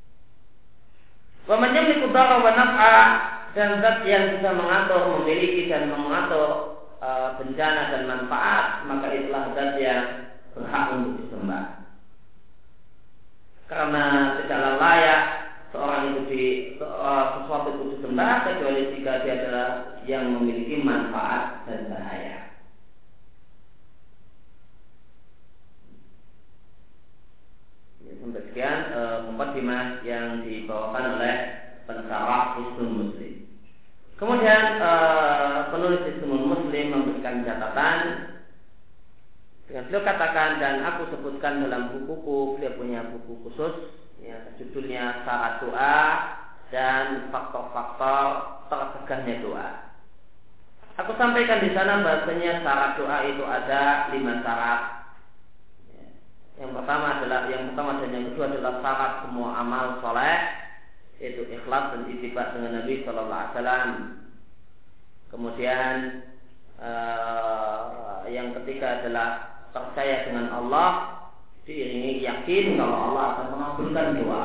Wa man yamliku darra wa naf'a, dan zat yang bisa mengatur, memiliki dan mengatur bencana dan manfaat, maka itulah zat yang berhak untuk disembah. Karena tidaklah layak seorang itu sesuatu itu disembah kecuali jika dia adalah yang memiliki manfaat dan bahaya. Sampai sekian mukadimah yang dibawakan oleh pensyarah Hisnul Muslim. Kemudian penulis Hisnul Muslim memberikan catatan dengan beliau katakan, dan aku sebutkan dalam bukuku, beliau punya buku khusus ya, judulnya Syarat Doa dan Faktor-faktor tercegahnya doa. Aku sampaikan di sana bahasanya syarat doa itu ada 5 syarat. Yang pertama dan yang kedua adalah syarat semua amal soleh, yaitu ikhlas dan ittiba dengan Nabi Sallallahu Alaihi Wasallam. Kemudian yang ketiga adalah percaya dengan Allah, diiringi yakin kalau Allah akan mengabulkan doa.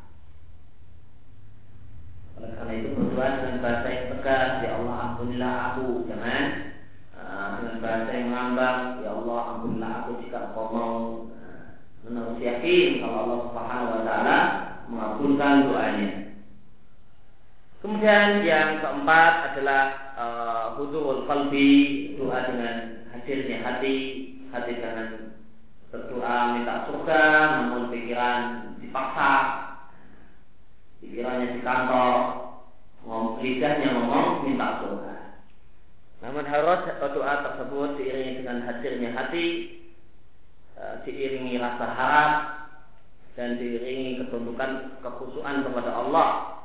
Oleh karena itu berdoa dengan bahasa yang tegas, ya Allah ampunilah aku, jangan dengan bahasa yang ngambang, ya Allah ampunilah aku jika engkau mau. Menurut yakin kalau Allah Subhanahu wa taala mengabulkan doanya. Kemudian yang keempat adalah hudurul qalbi, doa dengan hadirnya hati jangan berdoa minta surga namun pikiran dipaksa, pikirannya di kantor, lidahnya ngomong minta surga. Namun harus doa tersebut diiringi dengan hadirnya hati, diiringi rasa harap, dan diiringi ketundukan kekhusyuan kepada Allah.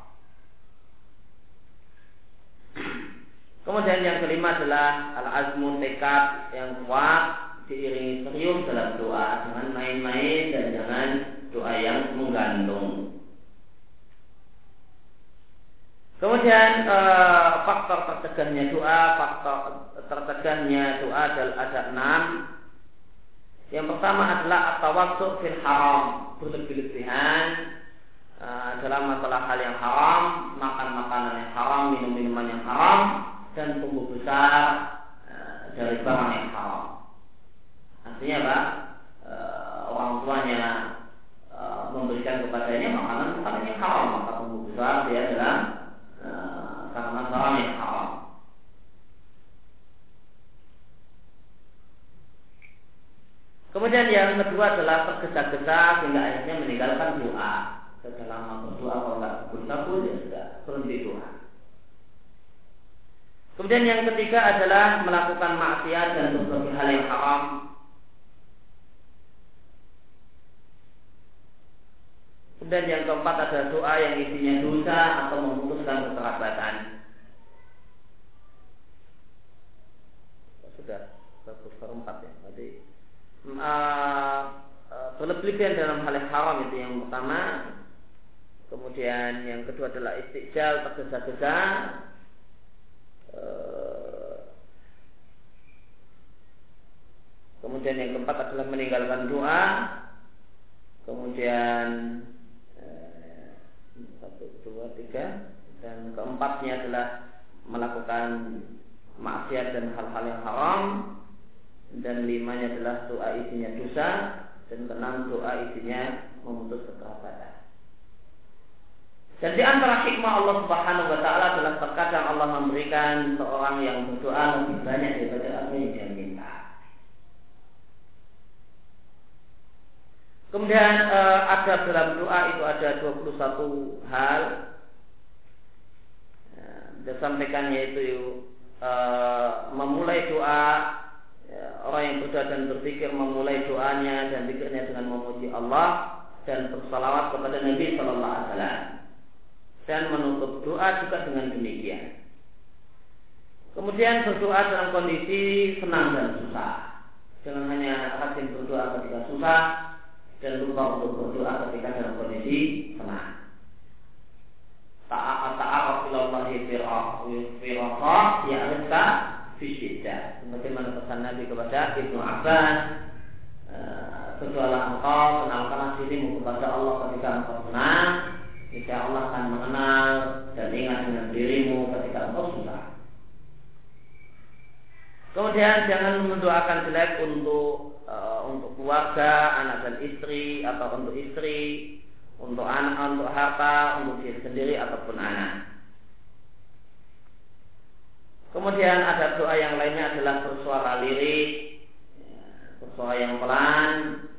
Kemudian yang kelima adalah al-azmu, tekad yang kuat, diiringi serius dalam doa, jangan main-main dan jangan doa yang menggantung. Kemudian faktor tercegahnya doa ada 6. Yang pertama adalah at-tawassu' fil haram, berlebih-lebihan dalam masalah hal yang haram, makan makanan yang haram, minum minuman yang haram, dan tumbuh besar dari barang yang haram. Artinya apa? Orang tuanya memberikan kepadanya makanan yang haram, maka tumbuh besar dia dalam karena barang yang haram. Kemudian yang kedua adalah tergesa-gesa sehingga akhirnya meninggalkan doa. Setelah lama berdoa kalau nggak kabul ya sudah berhenti doa. Kemudian yang ketiga adalah melakukan maksiat dan berbagai hal yang haram. Kemudian yang keempat adalah doa yang isinya dosa atau memutuskan kekerabatan. Sudah berempat ya. Jadi berlebihan dalam hal yang haram itu yang pertama. Kemudian yang kedua adalah istijal, tergesa-gesa. Kemudian yang keempat adalah meninggalkan doa. Kemudian 1, 2, 3. Dan keempatnya adalah melakukan maksiat dan hal-hal yang haram. Dan 5-nya adalah doa isinya dosa. Dan 6 doa isinya memutus kekerabatan. Dan di antara hikmah Allah Subhanahu wa taala adalah terkadang Allah memberikan seorang yang berdoa lebih banyak daripada apa yang dia minta. Kemudian ada dalam doa itu ada 21 hal. Dia sampaikan yaitu memulai doa, orang yang berdoa dan berpikir memulai doanya dan pikirnya dengan memuji Allah dan bersalawat kepada Nabi Sallallahu Alaihi Wasallam. Dan menutup doa juga dengan demikian. Kemudian berdoa dalam kondisi senang dan susah. Jangan hanya rajin berdoa ketika susah dan lupa untuk berdoa ketika dalam kondisi senang. Ta'aruf ilallahi firaqah ya'rifka fi syiddah. Sebagaimana pesan Nabi kepada Ibnu Abbas, berdoalah engkau, kenalkanlah dirimu kepada Allah ketika engkau senang. Jika Allah akan mengenal dan ingat dengan dirimu ketika engkau susah. Kemudian jangan mendoakan jelek untuk keluarga, anak dan istri, atau untuk istri, untuk anak, untuk harta, untuk diri sendiri ataupun anak. Kemudian ada doa yang lainnya adalah bersuara lirik, bersuara yang pelan.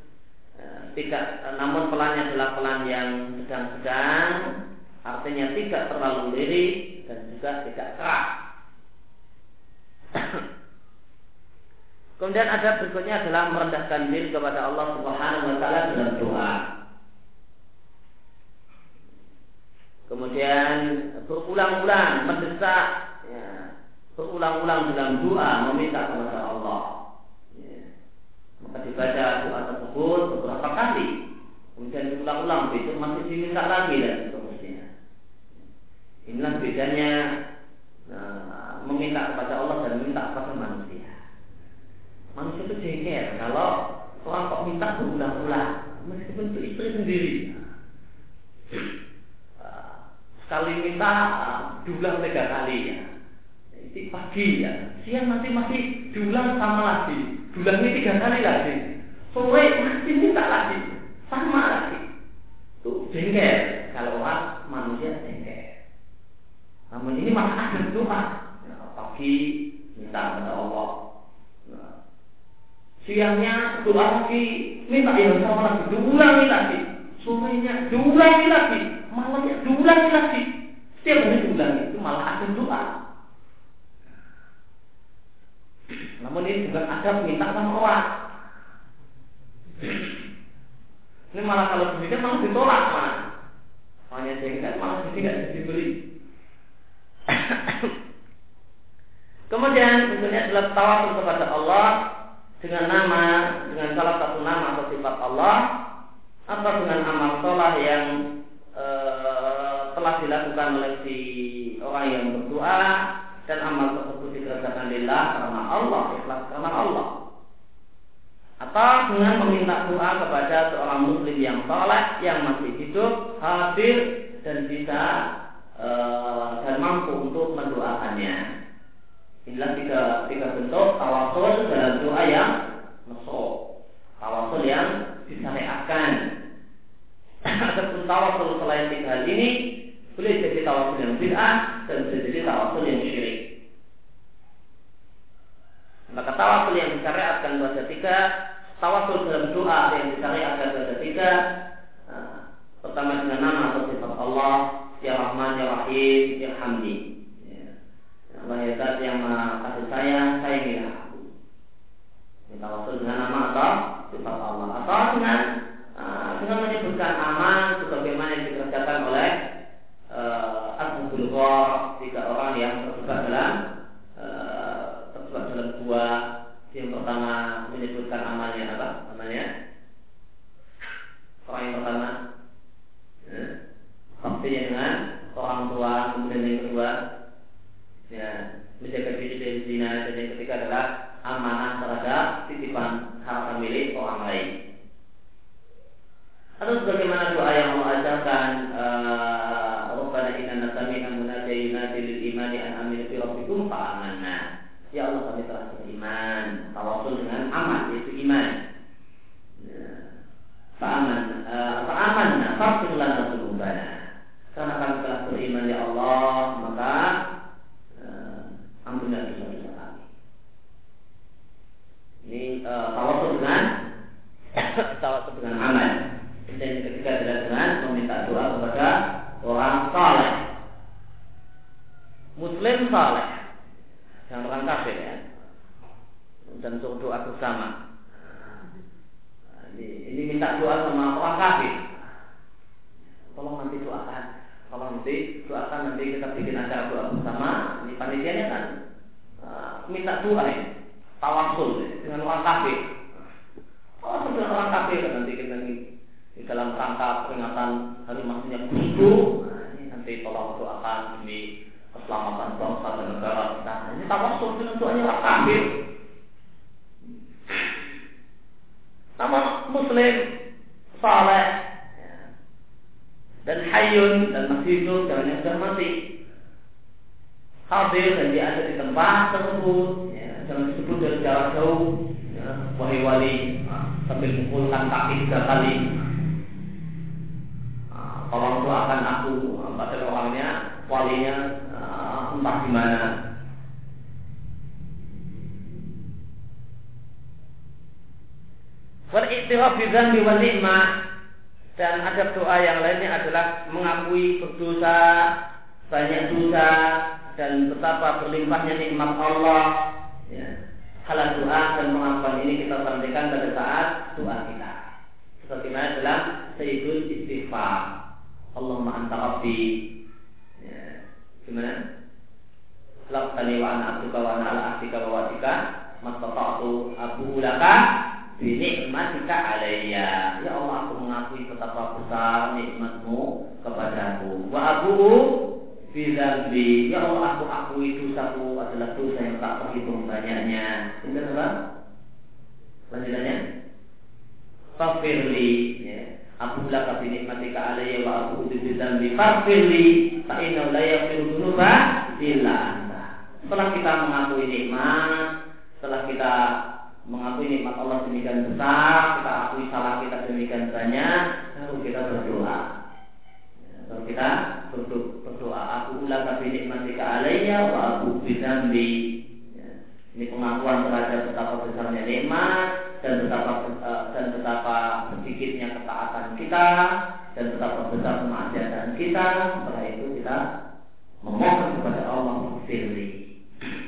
Namun pelannya adalah pelan yang sedang-sedang, artinya tidak terlalu lirik dan juga tidak keras. Kemudian ada berikutnya adalah merendahkan diri kepada Allah Subhanahu wa taala dalam doa. Kemudian berulang-ulang mendesak, berulang-ulang dalam doa meminta kepada Allah. Maka dibaca doa tersebut beberapa kali, kemudian diulang-ulang, besok masih diminta lagi dan seterusnya. Inilah bedanya meminta kepada Allah dan meminta kepada manusia. Manusia itu jengkel kalau orang kok minta berulang-ulang, meskipun itu istri sendiri. Sekali minta diulang 3 kali ya. Itu pagi ya, siang nanti masih diulang sama lagi. Diulangi 3 kali lagi, sore masih minta lagi, sama lagi. Tuh jengkel kalau orang manusia jengkel. Namun ini malah ada doa. Pagi minta kepada Allah, siangnya doa lagi, minta yang sama lagi, diulangi lagi, sorenya diulangi lagi, malamnya diulangi lagi. Setiap hari diulangi, itu malah ada doa. Namun ini juga ada minta sama orang. Ini malah kalau demikian malah ditolak malah. Hanya jengkel malah tidak diberi. Kemudian tentunya adalah tawasul kepada Allah dengan salah satu nama atau sifat Allah, atau dengan amal sholat yang telah dilakukan oleh si orang yang berdoa, dan amal tersebut dikerjakan lillah karena Allah, ikhlas karena Allah. atau dengan meminta doa kepada seorang muslim yang saleh yang masih hidup, hadir dan bisa dan mampu untuk mendoakannya. Inilah tiga bentuk tawasul dalam doa yang masyru', tawasul yang disyariatkan. Adapun tawasul selain tiga hal ini boleh jadi tawasul yang bid'ah dan boleh jadi tawasul yang syirik. Maka tawasul yang disyariatkan ada tiga, tawasul dalam doa yang disyariatkan ada tiga. Pertama dengan nama atau sifat Allah, Ya Rahman, Ya Rahim, Ya Hamdi. Allah ya Zat yang maha kasih sayang, sayangilah aku. Ini tawasul dengan nama atau sifat Allah, atau dengan menyebutkan aman sebagaimana yang dikerjakan oleh Ashabul Ghar, tiga orang yang terjebak dalam gua. Yang pertama menyebutkan amalnya apa? Namanya orang yang pertama baktinya dengan orang tua, kemudian yang kedua menjaga diri dari zina, dan yang ketiga adalah amanah terhadap titipan harta milik orang lain. Atau sebagaimana doa yang Allah ajarkan, Rabbana inna sami'na munadiyan yunadi lil imani an aminu fi rabbikum fa amanna. Ya Allah, kami telah beriman. Tawasul dengan aman, yaitu iman. Fa'amanna faghfir lana dzunubana. Karena kami telah beriman ya Allah, maka ampunilah dosa-dosa kami. Ini tawasul dengan aman. Dan yang ketiga adalah dengan meminta doa kepada orang saleh, muslim saleh, yang orang kafir ya, dan untuk doa bersama. Ini minta doa sama orang kafir. Tolong nanti doakan, nanti kita bikin acara doa bersama. Ini panitianya kan minta doa ini, tawasul dengan orang kafir. Tawasul dengan orang kafir kan nanti kita di dalam rangka peringatan hari maksudnya Buku. Ini nanti tolong doakan demi keselamatan bangsa dan negara kita. Ini tawasul dengan doanya orang kafir. Nama muslim saleh dan hayyun dan masih hidup dan yang sudah mati, hadir dan dia ada di tempat tersebut, jangan disebut dari jarak jauh, wahai wali, sambil pukulkan kaki 3 kali. Tolong doakan aku, padahal orangnya, walinya entah di mana. Wal-i'tiraf bi dzambi wal ni'mah, dan adab doa yang lainnya adalah mengakui berdosa, banyak dosa, dan betapa berlimpahnya nikmat Allah. Halal doa dan mengakukan ini kita sampaikan pada saat doa kita. Seperti mana dalam Sayyidul Istighfar. Allahumma anta rabbi. Gimana? Laqtani wa ana abduka wa ana ala ahdika wa wa'dika mastata'tu abu laka bi ni'matika alayya. Ya Allah, aku mengakui betapa besar nikmatmu kepadaku. Wa abu bi dzambi. Ya Allah, aku akui dosaku adalah dosa yang tak terhitung banyaknya. Benar apa? Lanjutannya. Faghfirli, Abu laka bi nikmatika alayya wa abu bi dzambi faghfirli fa innahu la yaghfiru dzunuba illa anta. Setelah kita mengakui nikmat, setelah kita mengakui nikmat Allah demikian besar, kita akui salah kita demikian banyak, lalu kita berdoa. Lalu kita berdoa, Abu laka bi nikmatika alayya wa abu bi dzambi. Ini pengakuan terhadap betapa besarnya nikmat dan betapa sedikitnya ketaatan kita dan betapa besar kemaksiatan kita. Setelah itu kita memohon kepada Allah firli.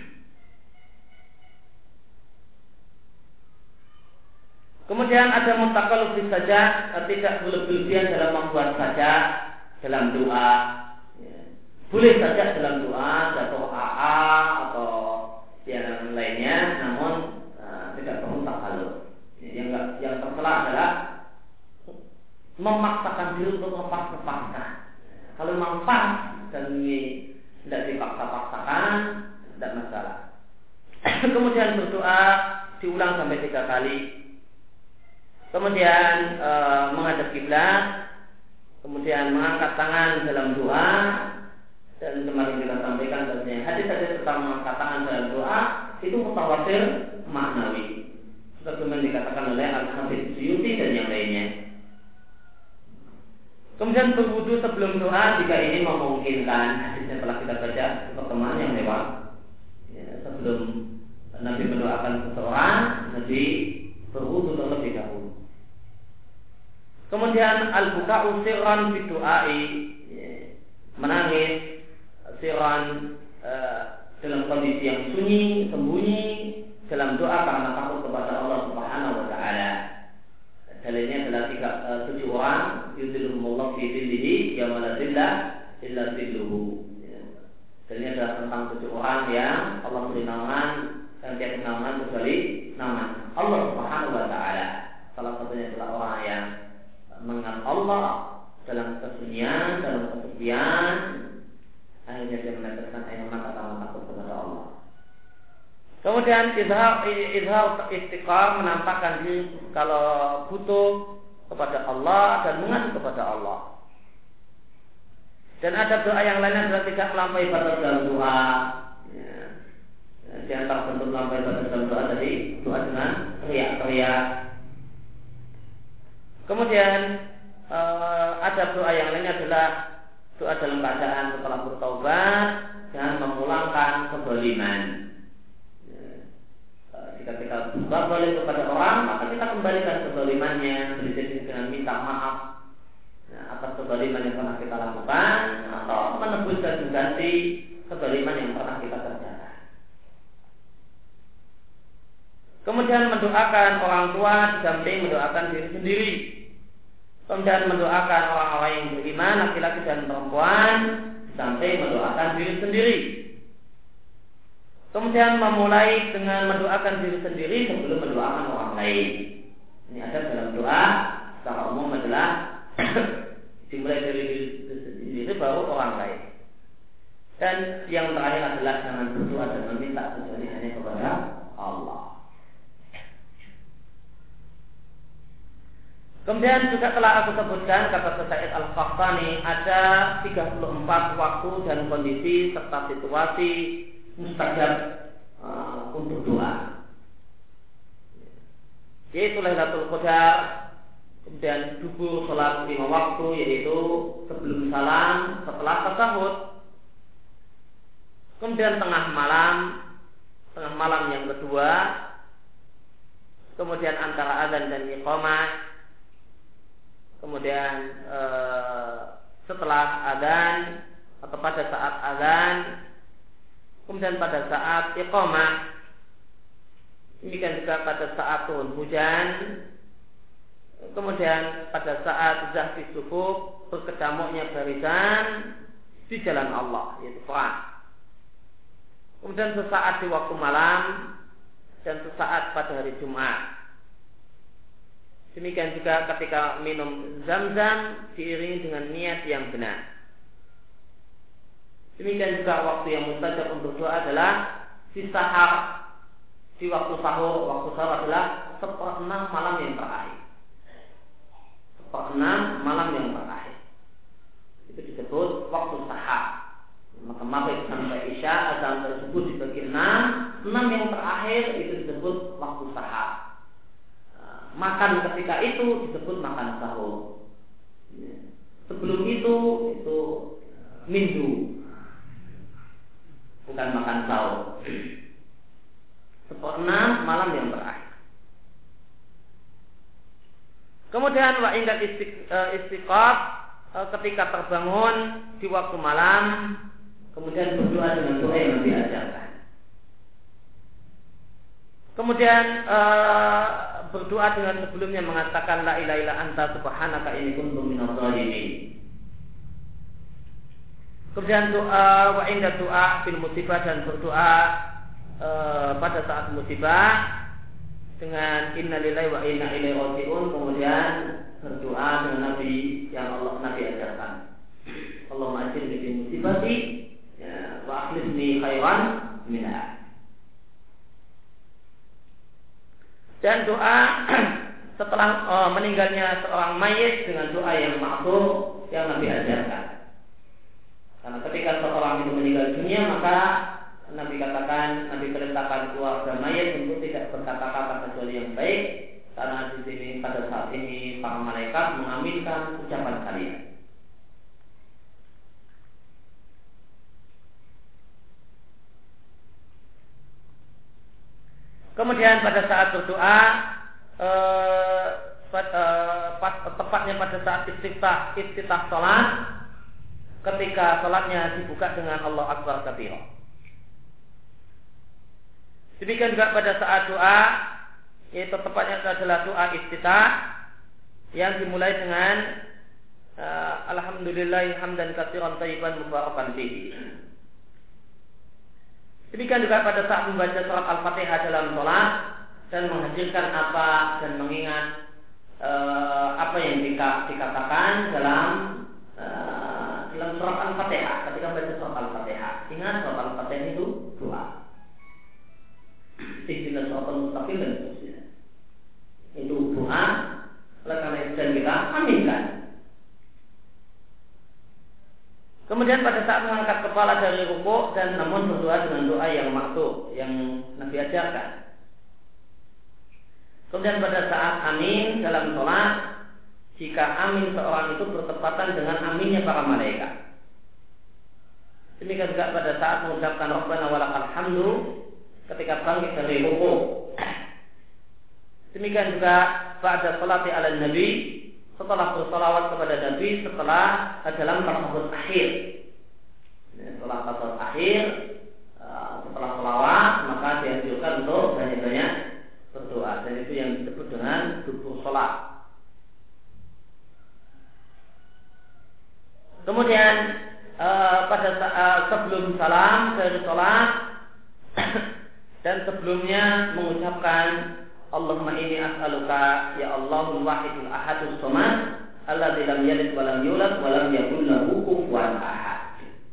Kemudian ada mutaqallib saja, tidak berlebihan dalam membuat saja dalam doa. Boleh saja dalam doa atau AA atau yang lainnya, namun tidak perlu takalluf. Yang tercela adalah memaksakan diri untuk lepas-lepaskan. Kalau memang pas dan ini tidak dipaksa-paksakan, tidak masalah. Kemudian berdoa diulang sampai 3 kali. kemudian menghadap kiblat, kemudian mengangkat tangan dalam doa. Dan kemarin kita sampaikan bahwasanya hadis-hadis tentang mengangkat tangan dalam doa itu mutawatir maknawi, sebagaimana dikatakan oleh Al-Habib Suyuti dan yang lainnya. Kemudian berwudu sebelum doa jika ini memungkinkan. Hadisnya telah kita baca di pertemuan yang lewat. Sebelum Nabi mendoakan seseorang, Nabi berwudu terlebih dahulu. Kemudian al-buka'u sirran fi du'ai, menangis sirran dalam kondisi yang sunyi, sembunyi dalam doa karena takut kepada Allah Subhanahu wa taala. Dalilnya adalah 7 orang yudhilluhumullah fi dhillihi yauma la dhilla illa dhilluhu. Dalilnya adalah tentang 7 orang yang Allah beri naungan dan tiada naungan kecuali naungan Allah Subhanahu wa taala. Salah satunya adalah orang yang mengenal Allah dalam kesunyian, dalam kesepian, akhirnya dia meneteskan air mata karena takut kepada Allah. Kemudian izhar istiqam, menampakkan diri kalau butuh kepada Allah dan mengadu kepada Allah. Dan ada doa yang lainnya adalah tidak melampaui batas dalam doa. Di antara bentuk melampaui batas dalam doa tadi doa dengan teriak-teriak. Kemudian ada doa yang lainnya adalah doa dalam keadaan setelah bertaubat dan memulangkan kezaliman. Jika kita berzalim kepada orang, maka kita kembalikan kezalimannya, jadi dengan minta maaf atas kezaliman yang pernah kita lakukan, atau menebus dan mengganti kezaliman yang pernah kita kerjakan. Kemudian mendoakan orang tua didampingi mendoakan diri sendiri. Kemudian mendoakan orang-orang yang beriman, laki-laki dan perempuan, sampai mendoakan diri sendiri. Kemudian memulai dengan mendoakan diri sendiri sebelum mendoakan orang lain. Ini ada dalam doa secara umum adalah dimulai dari diri sendiri baru orang lain. Dan yang terakhir adalah jangan berdoa dan meminta kecuali hanya kepada Allah. Kemudian juga telah aku sebutkan, kata Said Al-Qahtani, ada 34 waktu dan kondisi serta situasi mustajab untuk doa. Yaitu Lailatul Qadar, kemudian dubur salat 5 waktu, yaitu sebelum salam, setelah tasyahud, kemudian tengah malam yang kedua, kemudian antara azan dan iqamah, kemudian setelah azan atau pada saat azan, kemudian pada saat iqamah, demikian juga pada saat turun hujan, kemudian pada saat zahfi sufuf, berkecamuknya barisan di jalan Allah, yaitu perang, kemudian sesaat di waktu malam, dan sesaat pada hari Jumat. Demikian juga ketika minum zam-zam diiringi dengan niat yang benar. Demikian juga waktu yang mustajab untuk doa adalah di sahar, di waktu sahur. Waktu sahur adalah 1/6 malam yang terakhir. 1/6 malam yang terakhir. Itu disebut waktu sahar. Maka maghrib sampai isya azan tersebut dibagi 6 yang terakhir itu disebut waktu sahar. Makan ketika itu disebut makan sahur. Sebelum itu mindu, bukan makan sahur. 1/6 malam yang terakhir. Kemudian wa inda istiqaq, ketika terbangun di waktu malam, kemudian berdoa dengan doa yang diajarkan. Kemudian berdoa dengan sebelumnya mengatakan la ilaha illa anta subhanaka inni kuntu minadh dhalimin. Kemudian doa wa inda doa bil musibah, dan berdoa pada saat musibah dengan inna lillahi wa inna ilaihi raji'un. Kemudian berdoa dengan Nabi yang Nabi ajarkan. Allahumma ajirni fi musibati wa akhlifni khairan minha. Dan doa setelah meninggalnya seorang mayit dengan doa yang ma'thur yang Nabi ajarkan. Karena ketika seorang itu meninggal dunia, maka Nabi perintahkan keluarga mayit untuk tidak berkata-kata kecuali yang baik, karena di sini pada saat ini para malaikat mengaminkan ucapan kalian. Kemudian pada saat berdoa, tepatnya pada saat iftitah salat, ketika salatnya dibuka dengan Allah Akbar kabira. Demikian juga pada saat doa, yaitu tepatnya adalah doa iftitah yang dimulai dengan alhamdulillahi hamdan katsiran thayyiban mubarakan fihi. Demikian juga pada saat membaca surat Al-Fatihah dalam sholat dan menghadirkan apa dan mengingat apa yang dikatakan dalam surat Al-Fatihah. Ketika membaca surat Al-Fatihah, ingat surat Al-Fatihah itu doa. Ihdinas shiratal mustaqim dan seterusnya. Itu doa. Oleh karena itu dan kita aminkan. Kemudian pada saat mengangkat kepala dari rukuk dan namun berdoa dengan doa yang ma'thur yang Nabi ajarkan. Kemudian pada saat amin dalam sholat, jika amin seorang itu bertepatan dengan aminnya para malaikat. Demikian juga pada saat mengucapkan Rabbana walakal hamdu ketika bangkit dari rukuk. Demikian juga pada salati ala Nabi, setelah bersalawat kepada Nabi setelah dalam tasyahud akhir. Setelah tasyahud akhir, setelah salawat, maka dianjurkan untuk banyak-banyak berdoa, dan itu yang disebut dengan dubur salat. Kemudian pada saat sebelum salam dari salat dan sebelumnya mengucapkan Allahumma inni as'aluka ya Allahul wahidul ahadus samad alladzi lam yalid wa lam yulad wa lam yakul lahu kufuwan ahad.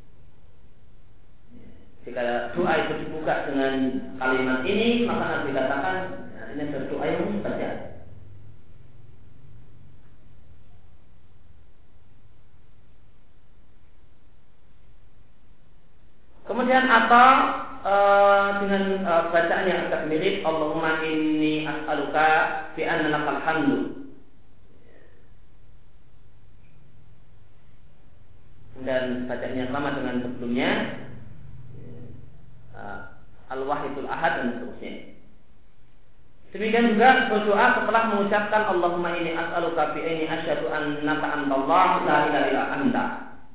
Jika doa itu dibuka dengan kalimat ini, maka Nabi katakan ini adalah doa yang mustajab. Kemudian atau dengan bacaan yang agak mirip, Allahumma inni as'aluka bi anna lakal hamdu. Dan bacaannya sama dengan sebelumnya, al-wahidul ahad dan seterusnya. Demikian juga berdoa setelah mengucapkan Allahumma inni as'aluka bi anni asyhadu annaka antallah la ilaha illa anta.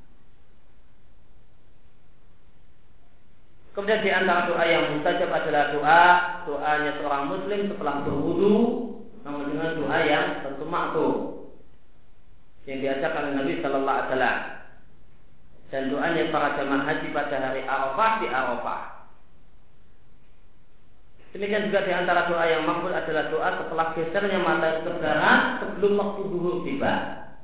Kemudian di antara doa yang mustajab adalah doanya seorang muslim setelah berwudu, namun dengan doa yang tentu ma'thur yang diajarkan oleh Nabi sallallahu alaihi wasallam, dan doanya para jamaah haji pada hari Arafah di Arafah. Demikian juga di antara doa yang makbul adalah doa setelah gesernya matahari ke barat sebelum waktu zuhur tiba.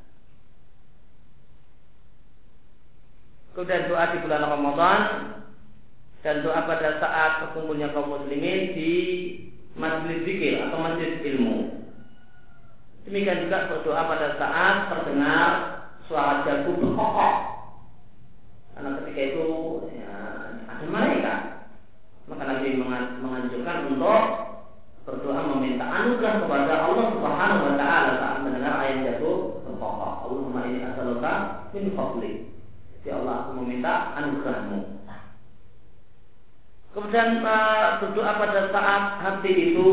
Kemudian doa di bulan Ramadan, dan doa pada saat berkumpulnya kaum muslimin di majelis zikir atau majelis ilmu. Demikian juga berdoa pada saat terdengar suara jago berkokok, karena ketika itu ada malaikat. Maka Nabi menganjurkan untuk berdoa meminta anugerah kepada Allah Subhanahu wa taala saat mendengar ayat jago berkokok. Allahumma inni as'aluka min fadlik. Ya Allah, aku meminta anugerahmu. Kemudian berdoa pada saat hati itu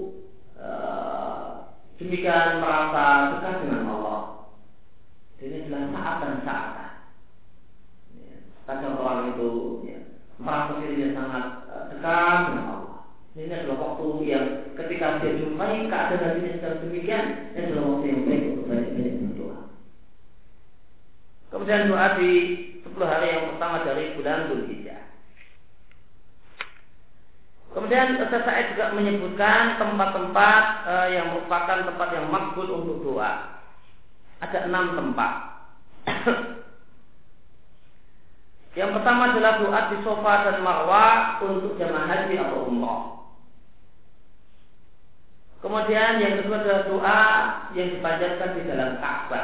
demikian merasa dekat dengan Allah. Ini adalah saat dan saat. Kadang orang itu merasa dirinya sangat dekat dengan Allah. Ini adalah waktu yang ketika dia jumpai keadaan hatinya secara demikian, ini adalah waktu yang baik untuk banyak-banyak berdoa. Kemudian doa di 10 hari yang pertama dari bulan Dzulhijjah. Kemudian saya juga menyebutkan tempat-tempat yang merupakan tempat yang makbul untuk doa. Ada 6 tempat. Yang pertama adalah doa di Safa dan Marwah untuk jamaah haji atau umrah. Kemudian yang kedua adalah doa yang dipanjatkan di dalam Ka'bah.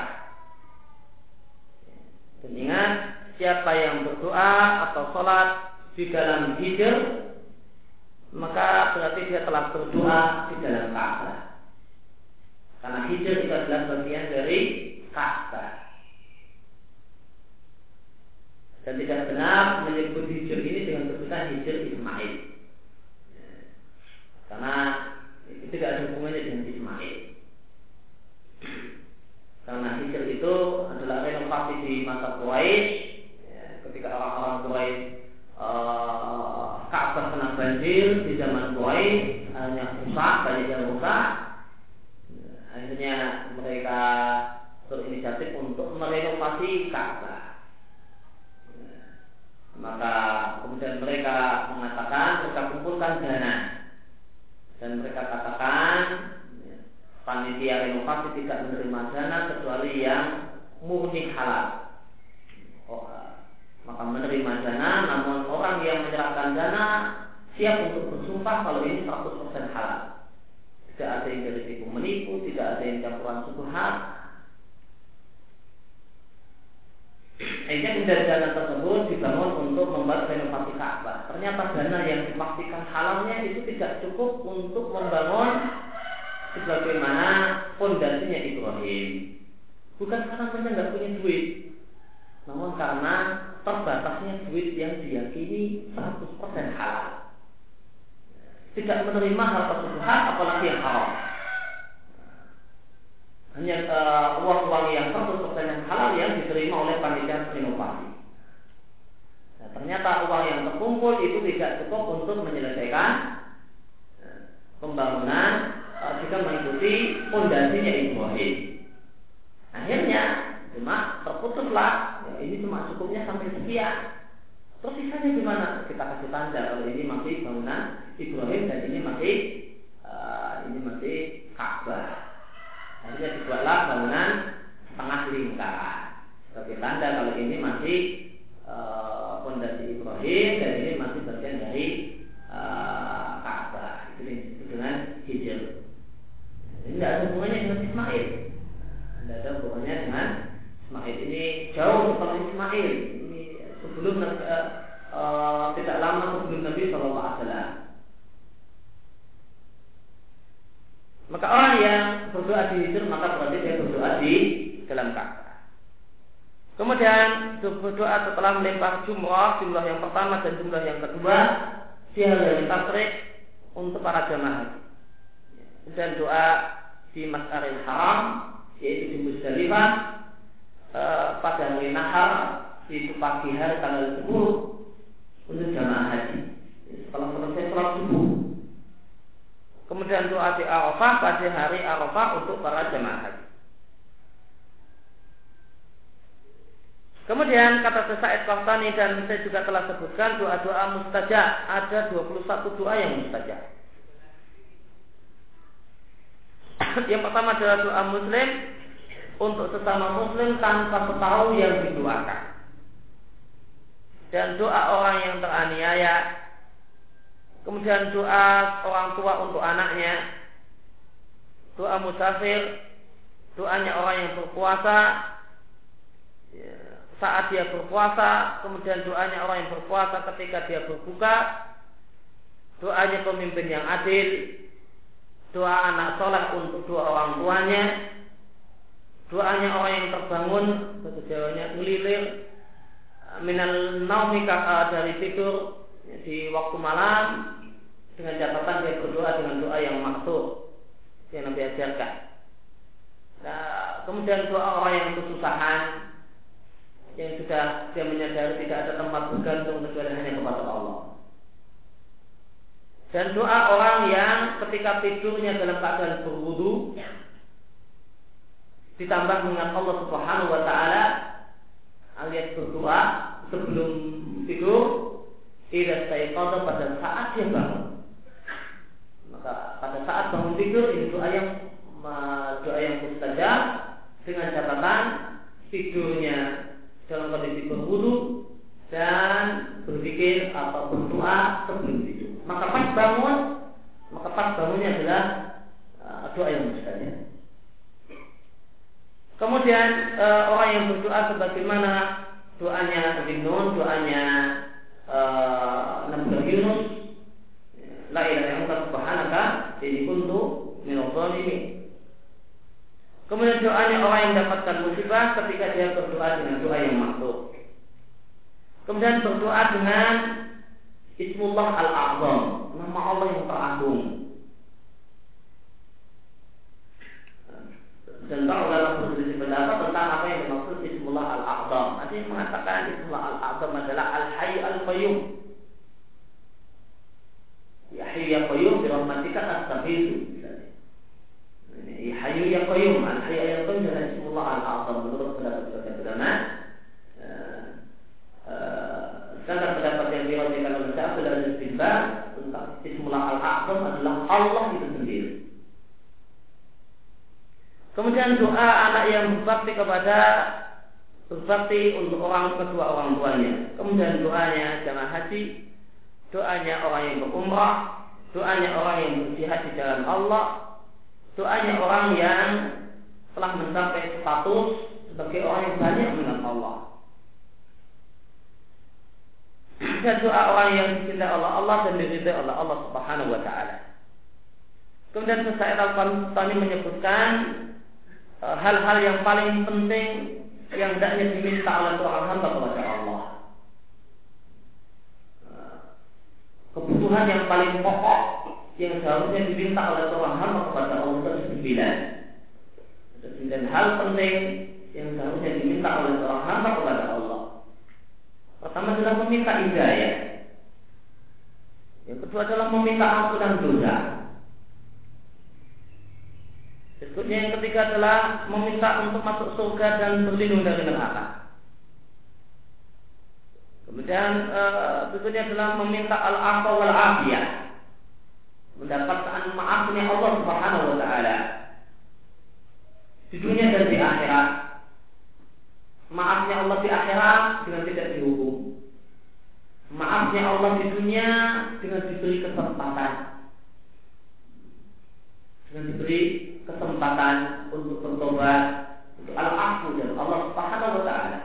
Dan ingat, siapa yang berdoa atau sholat di dalam hijr, maka berarti dia telah berdoa di dalam Ka'bah. Karena hijr itu adalah bagian dari Ka'bah. Dan tidak benar menyebut hijr ini dengan sebutan hijr Ismail, karena itu tidak ada hubungannya dengan Ismail. Karena hijr itu adalah renovasi di masa Quraisy, ketika orang-orang Quraisy Ka'bah kena banjir di zaman Quraisy, hanya rusak, banyak yang rusak. Akhirnya mereka berinisiatif untuk merenovasi Ka'bah. Maka kemudian mereka mengatakan, mereka kumpulkan dana, dan mereka katakan panitia renovasi tidak menerima dana kecuali yang murni halal. Maka menerima dana, namun orang yang menyerahkan dana siap untuk bersumpah kalau ini 100% halal. Tidak ada yang dari tipu menipu, tidak ada yang campuran subhat. Akhirnya kemudian dana tersebut dibangun untuk membuat renovasi Ka'bah. Ternyata dana yang dipastikan halalnya itu tidak cukup untuk membangun sebagaimana fondasinya Ibrahim. Bukan karena mereka nggak punya duit, namun karena terbatasnya duit yang diyakini 100% halal. Tidak menerima harta subhat, apalagi yang haram. Hanya uang-uang yang 100% yang halal yang diterima oleh panitia renovasi. Nah, ternyata uang yang terkumpul itu tidak cukup untuk menyelesaikan pembangunan jika mengikuti fondasinya Ibrahim. Akhirnya cuma terputuslah, ini cuma cukupnya sampai sekian. Terus sisanya gimana? Kita kasih tanda kalau ini masih bangunan Ibrahim dan ini masih Ka'bah. Akhirnya dibuatlah bangunan setengah lingkaran sebagai tanda kalau ini masih fondasi Ibrahim dan ini masih bagian dari Ka'bah. Itu disebut dengan hijr. Ini tidak ada hubungannya dengan Ismail. Tidak ada hubungannya dengan Ismail. Ini jauh seperti Ismail. Ini sebelum tidak lama sebelum Nabi SAW. Maka orang yang berdoa di hijr, maka berarti dia berdoa di dalam Ka'bah. Kemudian berdoa setelah melempar jumrah, jumlah yang pertama dan jumlah yang kedua, dia harus tasrik untuk para jamaah haji. Dan doa di Mas'aril Haram, yaitu di Muzdalifah, pada hari Nahar, yaitu pagi hari tanggal 10 untuk jamaah haji. Setelah selesai sholat subuh. Kemudian doa di Arafah pada hari Arafah untuk para jemaah haji. Kemudian kata Sa'id Qahtani dan saya juga telah sebutkan doa-doa mustajab. Ada 21 doa yang mustajab. Yang pertama adalah doa muslim untuk sesama muslim tanpa tahu yang didoakan. Dan doa orang yang teraniaya. Kemudian doa orang tua untuk anaknya, doa musafir, doanya orang yang berpuasa saat dia berpuasa, kemudian doanya orang yang berpuasa ketika dia berbuka, doanya pemimpin yang adil, doa anak soleh untuk dua orang tuanya, doanya orang yang terbangun, bahasa Jawanya ngelilir, minal naumika dari tidur di waktu malam, dengan catatan dia berdoa dengan doa yang maksud yang Nabi ajarkan. Nah, kemudian doa orang yang kesusahan, yang sudah dia menyadari tidak ada tempat bergantung kecuali hanya kepada Allah. Dan doa orang yang ketika tidurnya dalam keadaan berwudu, ditambah mengingat Allah Subhanahu wa Ta'ala, alias berdoa sebelum tidur, idza staiqadha, pada saat dia bangun. Maka pada saat bangun tidur ini doa yang mustajab dengan catatan tidurnya dalam kondisi berwudu dan berzikir atau berdoa sebelum tidur. Maka pas bangunnya adalah doa yang mustajab. Kemudian orang yang berdoa sebagaimana doanya Ibnun, doanya Nabi Yunus, la ilaha illa anta subhanaka inni kuntu minadh dhalimin. Kemudian doanya orang yang mendapatkan musibah ketika dia berdoa dengan doa yang makhluk. Kemudian berdoa dengan Ismullah Al-A'zam, nama Allah yang teragung. Dan kalau dalam berselisih pendapat tentang apa yang dimaksud Ismullah Al-A'zam, ada yang mengatakan Ismullah Al-A'zam adalah Al-Hayy Al-Qayyum. Ya Hayy Ya Qayyum birahmatika astaghitsu. Ya Hayy Ya Qayyum, Al-Hayy Ya Qayyum adalah Ismullah Al-A'zam menurut pendapat sebagian ulama. Sedangkan pendapat yang diriwayatkan oleh Syekh Abdul bin Baz tentang Ismullah Al-A'zam adalah Allah itu sendiri. Kemudian doa anak yang berbakti untuk kedua orang tuanya. Kemudian doanya jamaah haji, doanya orang yang berumrah, doanya orang yang berjihad di jalan Allah, doanya orang yang telah mencapai status sebagai orang yang banyak mengenal Allah. Dan doa orang yang dicintai Allah dan diridai oleh Allah Subhanahu wa taala. Kemudian Syekh Al-Albani menyebutkan hal-hal yang paling penting yang hendaknya diminta oleh seorang hamba kepada Allah. Kebutuhan yang paling pokok yang seharusnya diminta oleh seorang hamba kepada Allah itu 9 hal penting yang seharusnya diminta oleh seorang hamba kepada Allah. Pertama adalah meminta hidayah. Yang kedua adalah meminta ampunan dosa. Berikutnya yang ketiga adalah meminta untuk masuk surga dan berlindung dari neraka. Kemudian berikutnya adalah meminta al-'afwa wal 'afiyah, mendapatkan maafnya Allah Subhanahu wa taala di dunia dan di akhirat. Maafnya Allah di akhirat dengan tidak dihukum. Maafnya Allah di dunia dengan diberi kesempatan. Dengan diberi kesempatan untuk bertobat, untuk al-'afwu dari Allah Subhanahu wa taala.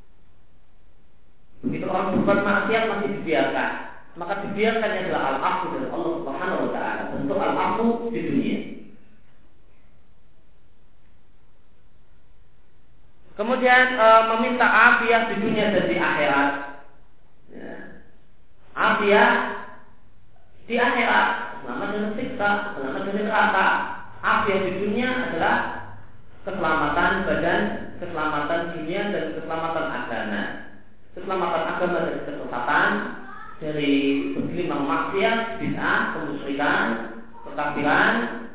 Begitu orang berbuat maksiat masih dibiarkan, maka dibiarkannya adalah al-'afwu dari Allah Subhanahu wa taala, untuk al-'afwu di dunia. Kemudian meminta afiyah di dunia dan di akhirat. Ya. Afiyah di akhirat, selamat dari siksa, selamat dari neraka. Afiyah di dunia adalah keselamatan badan, keselamatan dunia dan keselamatan agama. Keselamatan agama dari kesesatan, dari bergelimang maksiat, bid'ah, kemusyrikan, kekafiran,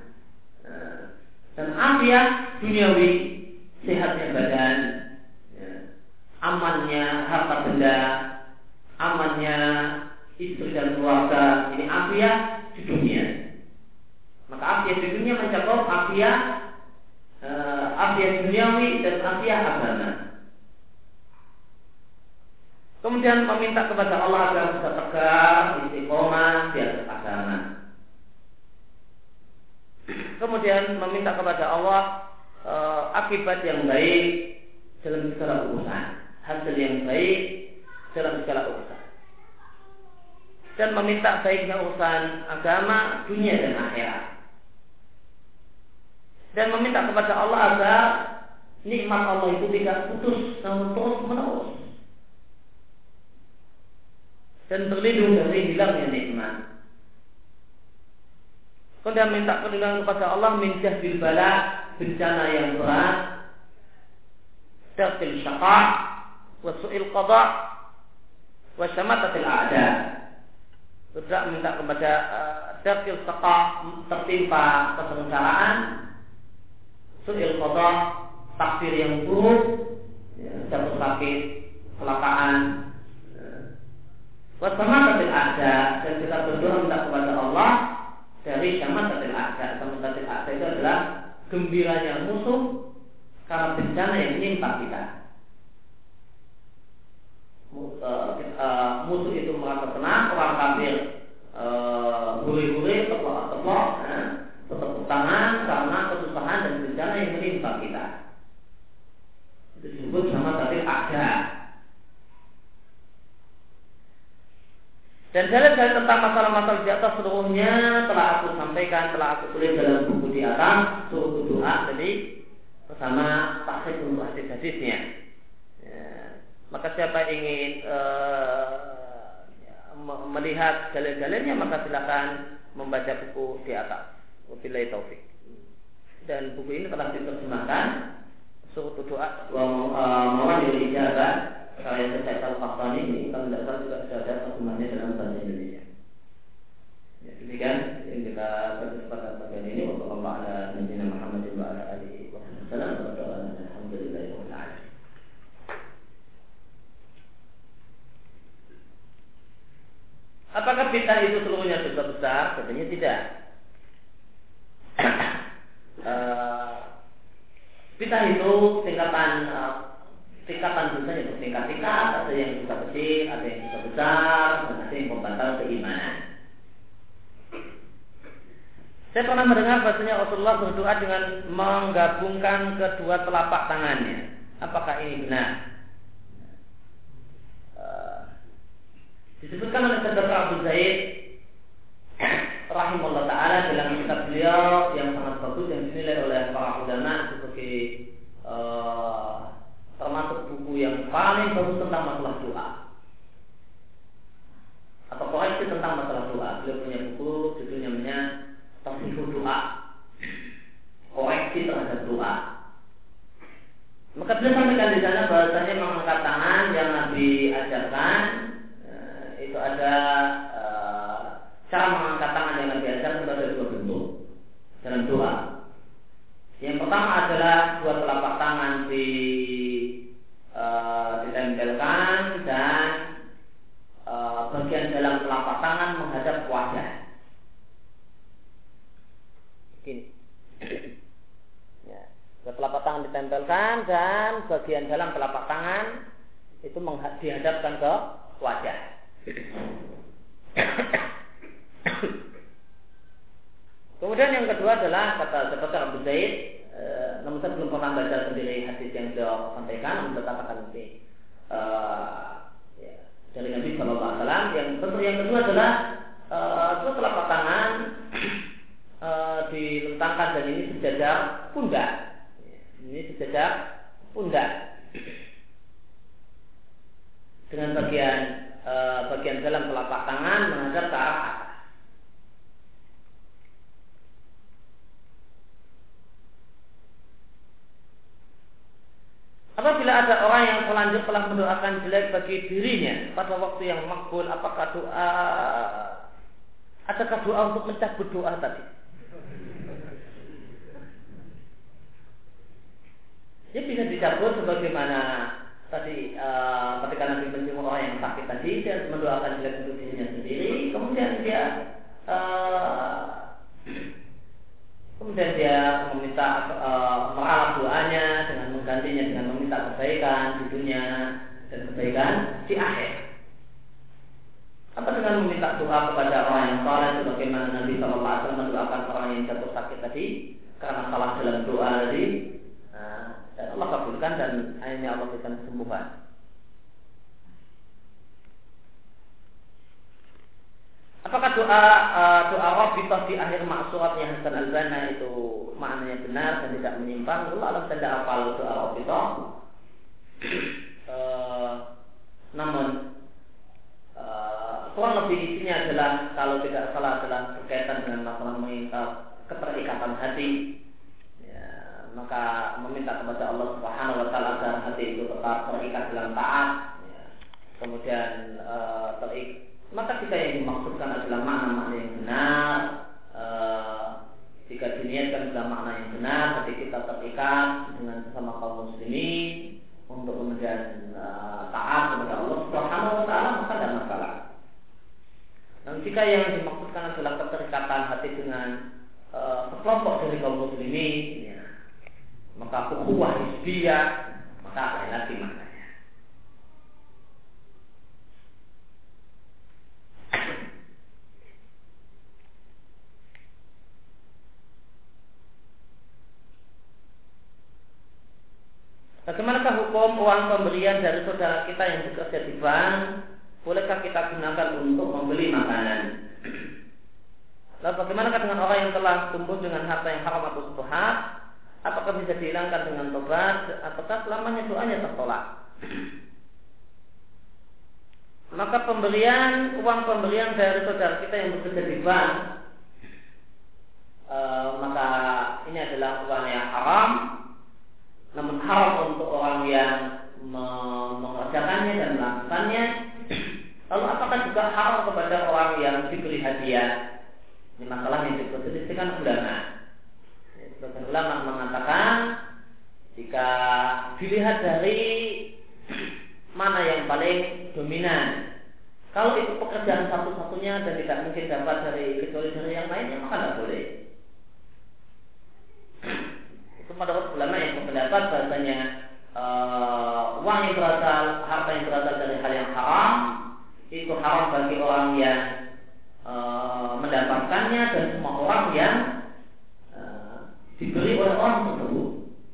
dan afiyah duniawi, sehatnya badan, amannya harta benda, amannya istri dan keluarga. Ini afiyah di dunia. Maka afiyah di dunia mencakup afiyah duniawi dan afiyah agama. Kemudian meminta kepada Allah agar bisa tegar, istiqomah di atas agama. Kemudian meminta kepada Allah akibat yang baik dalam segala urusan, hasil yang baik dalam segala urusan, dan meminta baiknya urusan agama, dunia dan akhirat, dan meminta kepada Allah agar nikmat Allah itu tidak putus namun terus menerus, dan berlindung dari hilangnya nikmat. Kemudian minta perlindungan kepada Allah min jahbil bala, bencana yang berat, darkil syaqa, wa su'il qada, wa syamatatil a'da. Juga minta kepada darkil syaqa, tertimpa kesengsaraan, su'il qada, takdir yang buruk, jatuh sakit, kecelakaan, wa syamatatil a'da. Dan kita berdoa minta kepada Allah dari syamatatil a'da. Syamatatil a'da itu adalah gembiranya musuh karena bencana yang menimpa kita. Musuh itu merasa tenang, orang kafir huri-huri, tepuk tangan karena di atas seluruhnya telah aku sampaikan, telah aku tulis dalam buku di atas suruh doa. Jadi bersama takhid untuk hadis-hadisnya. Ya, maka siapa ingin melihat dalil-dalilnya maka silakan membaca buku di atas. Wabillahi taufik. Dan buku ini telah diterjemahkan suruh doa Mawani Ijazah karya Syekh Al-Qahtani ini kalau tidak salah juga sudah ada terjemahnya dalam bahasa Indonesia. Ya, demikian yang kita berkesempatan bagian ini untuk Allah ala Nabi Muhammad wa ala alihi wasallam. Alhamdulillahirabbil alamin. Apakah bid'ah itu seluruhnya dosa besar? Katanya tidak. Bid'ah itu tingkatan dosanya bertingkat-tingkat, ada yang dosa kecil, ada yang dosa besar, dan ada yang pembatal keimanan. Saya pernah mendengar bahasanya Rasulullah berdoa dengan menggabungkan kedua telapak tangannya. Apakah ini benar? Disebutkan oleh Syekh Abu Zaid rahimahullah ta'ala dalam kitab beliau yang sangat bagus yang dinilai oleh para ulama sebagai termasuk buku yang paling bagus tentang masalah doa atau koreksi tentang masalah doa. Beliau punya buku judulnya Tafsirul Doa, koreksi terhadap doa. Maka beliau sampaikan di sana bahasanya mengangkat tangan yang Nabi ajarkan itu ada cara mengangkat tangan yang Nabi ajarkan itu ada dua bentuk dalam doa. Yang pertama adalah dua telapak tangan ditempelkan dan bagian dalam telapak tangan menghadap wajah. Begini. Ya, telapak tangan ditempelkan dan bagian dalam telapak tangan itu dihadapkan ke wajah. Kemudian yang kedua adalah kata Abu Zaid, namun saya belum pernah baca sendiri hadis yang beliau sampaikan, namun saya katakan nanti dari Nabi Sallallahu Alaihi Wasallam. Yang bentuk yang kedua adalah dua telapak tangan dilentangkan dan ini sejajar pundak. Ini sejajar pundak dengan bagian dalam telapak tangan menghadap ke arah atas. Apabila ada orang yang terlanjur telah mendoakan jelek bagi dirinya pada waktu yang makbul, adakah doa untuk mencabut doa tadi? Dia bisa dicabut sebagaimana tadi ketika Nabi menjenguk orang yang sakit tadi dan mendoakan jelek untuk dirinya sendiri, kemudian dia meminta meralat doanya dengan menggantinya dengan meminta kebaikan di dunia dan kebaikan di akhir. Apa dengan meminta doa kepada orang yang saleh sebagaimana Nabi Sallallahu Alaihi Wasallam mendoakan orang yang jatuh sakit tadi karena salah dalam doa tadi, dan Allah kabulkan dan akhirnya Allah berikan kesembuhan. Apakah doa Rabbitah di akhir maksuratnya Hasan Al-Banna itu maknanya benar dan tidak menyimpang? Allah alam tidak hafal doa Rabbitah. Namun kurang lebih isinya adalah kalau tidak salah adalah berkaitan dengan masalah mengingat keterikatan hati. Maka meminta kepada Allah Subhanahu wa taala agar hati itu tetap terikat dalam taat, kemudian maka jika yang dimaksudkan adalah makna-makna yang benar, jika diniatkan adalah makna yang benar, hati kita terikat dengan sesama kaum muslimin untuk kemudian taat kepada Allah Subhanahu wa taala, maka tidak masalah. Dan jika yang dimaksudkan adalah keterikatan hati dengan sekelompok dari kaum muslimin, maka ukhuwah hizbiyah, maka lain lagi maknanya. Bagaimanakah hukum uang pemberian dari saudara kita yang bekerja di bank? Bolehkah kita gunakan untuk membeli makanan? Lalu bagaimana dengan orang yang telah tumbuh dengan harta yang haram atau subhat? Apakah bisa dihilangkan dengan tobat? Ataukah selamanya doanya tertolak? Maka uang pemberian dari saudara kita yang bekerja di bank, maka ini adalah uang yang haram, namun haram untuk orang yang mengerjakannya dan melakukannya. Lalu apakah juga haram kepada orang yang diberi hadiah? Ini masalah yang diperselisihkan ulama. Sebagian ulama mengatakan jika dilihat dari mana yang paling dominan, kalau itu pekerjaan satu-satunya dan tidak mungkin dapat kecuali dari yang lainnya, maka tidak boleh. Itu menurut ulama yang berpendapat bahasanya uang yang berasal, harta yang berasal dari hal yang haram itu haram bagi orang yang mendapatkannya dan semua orang yang diberi oleh orang tersebut.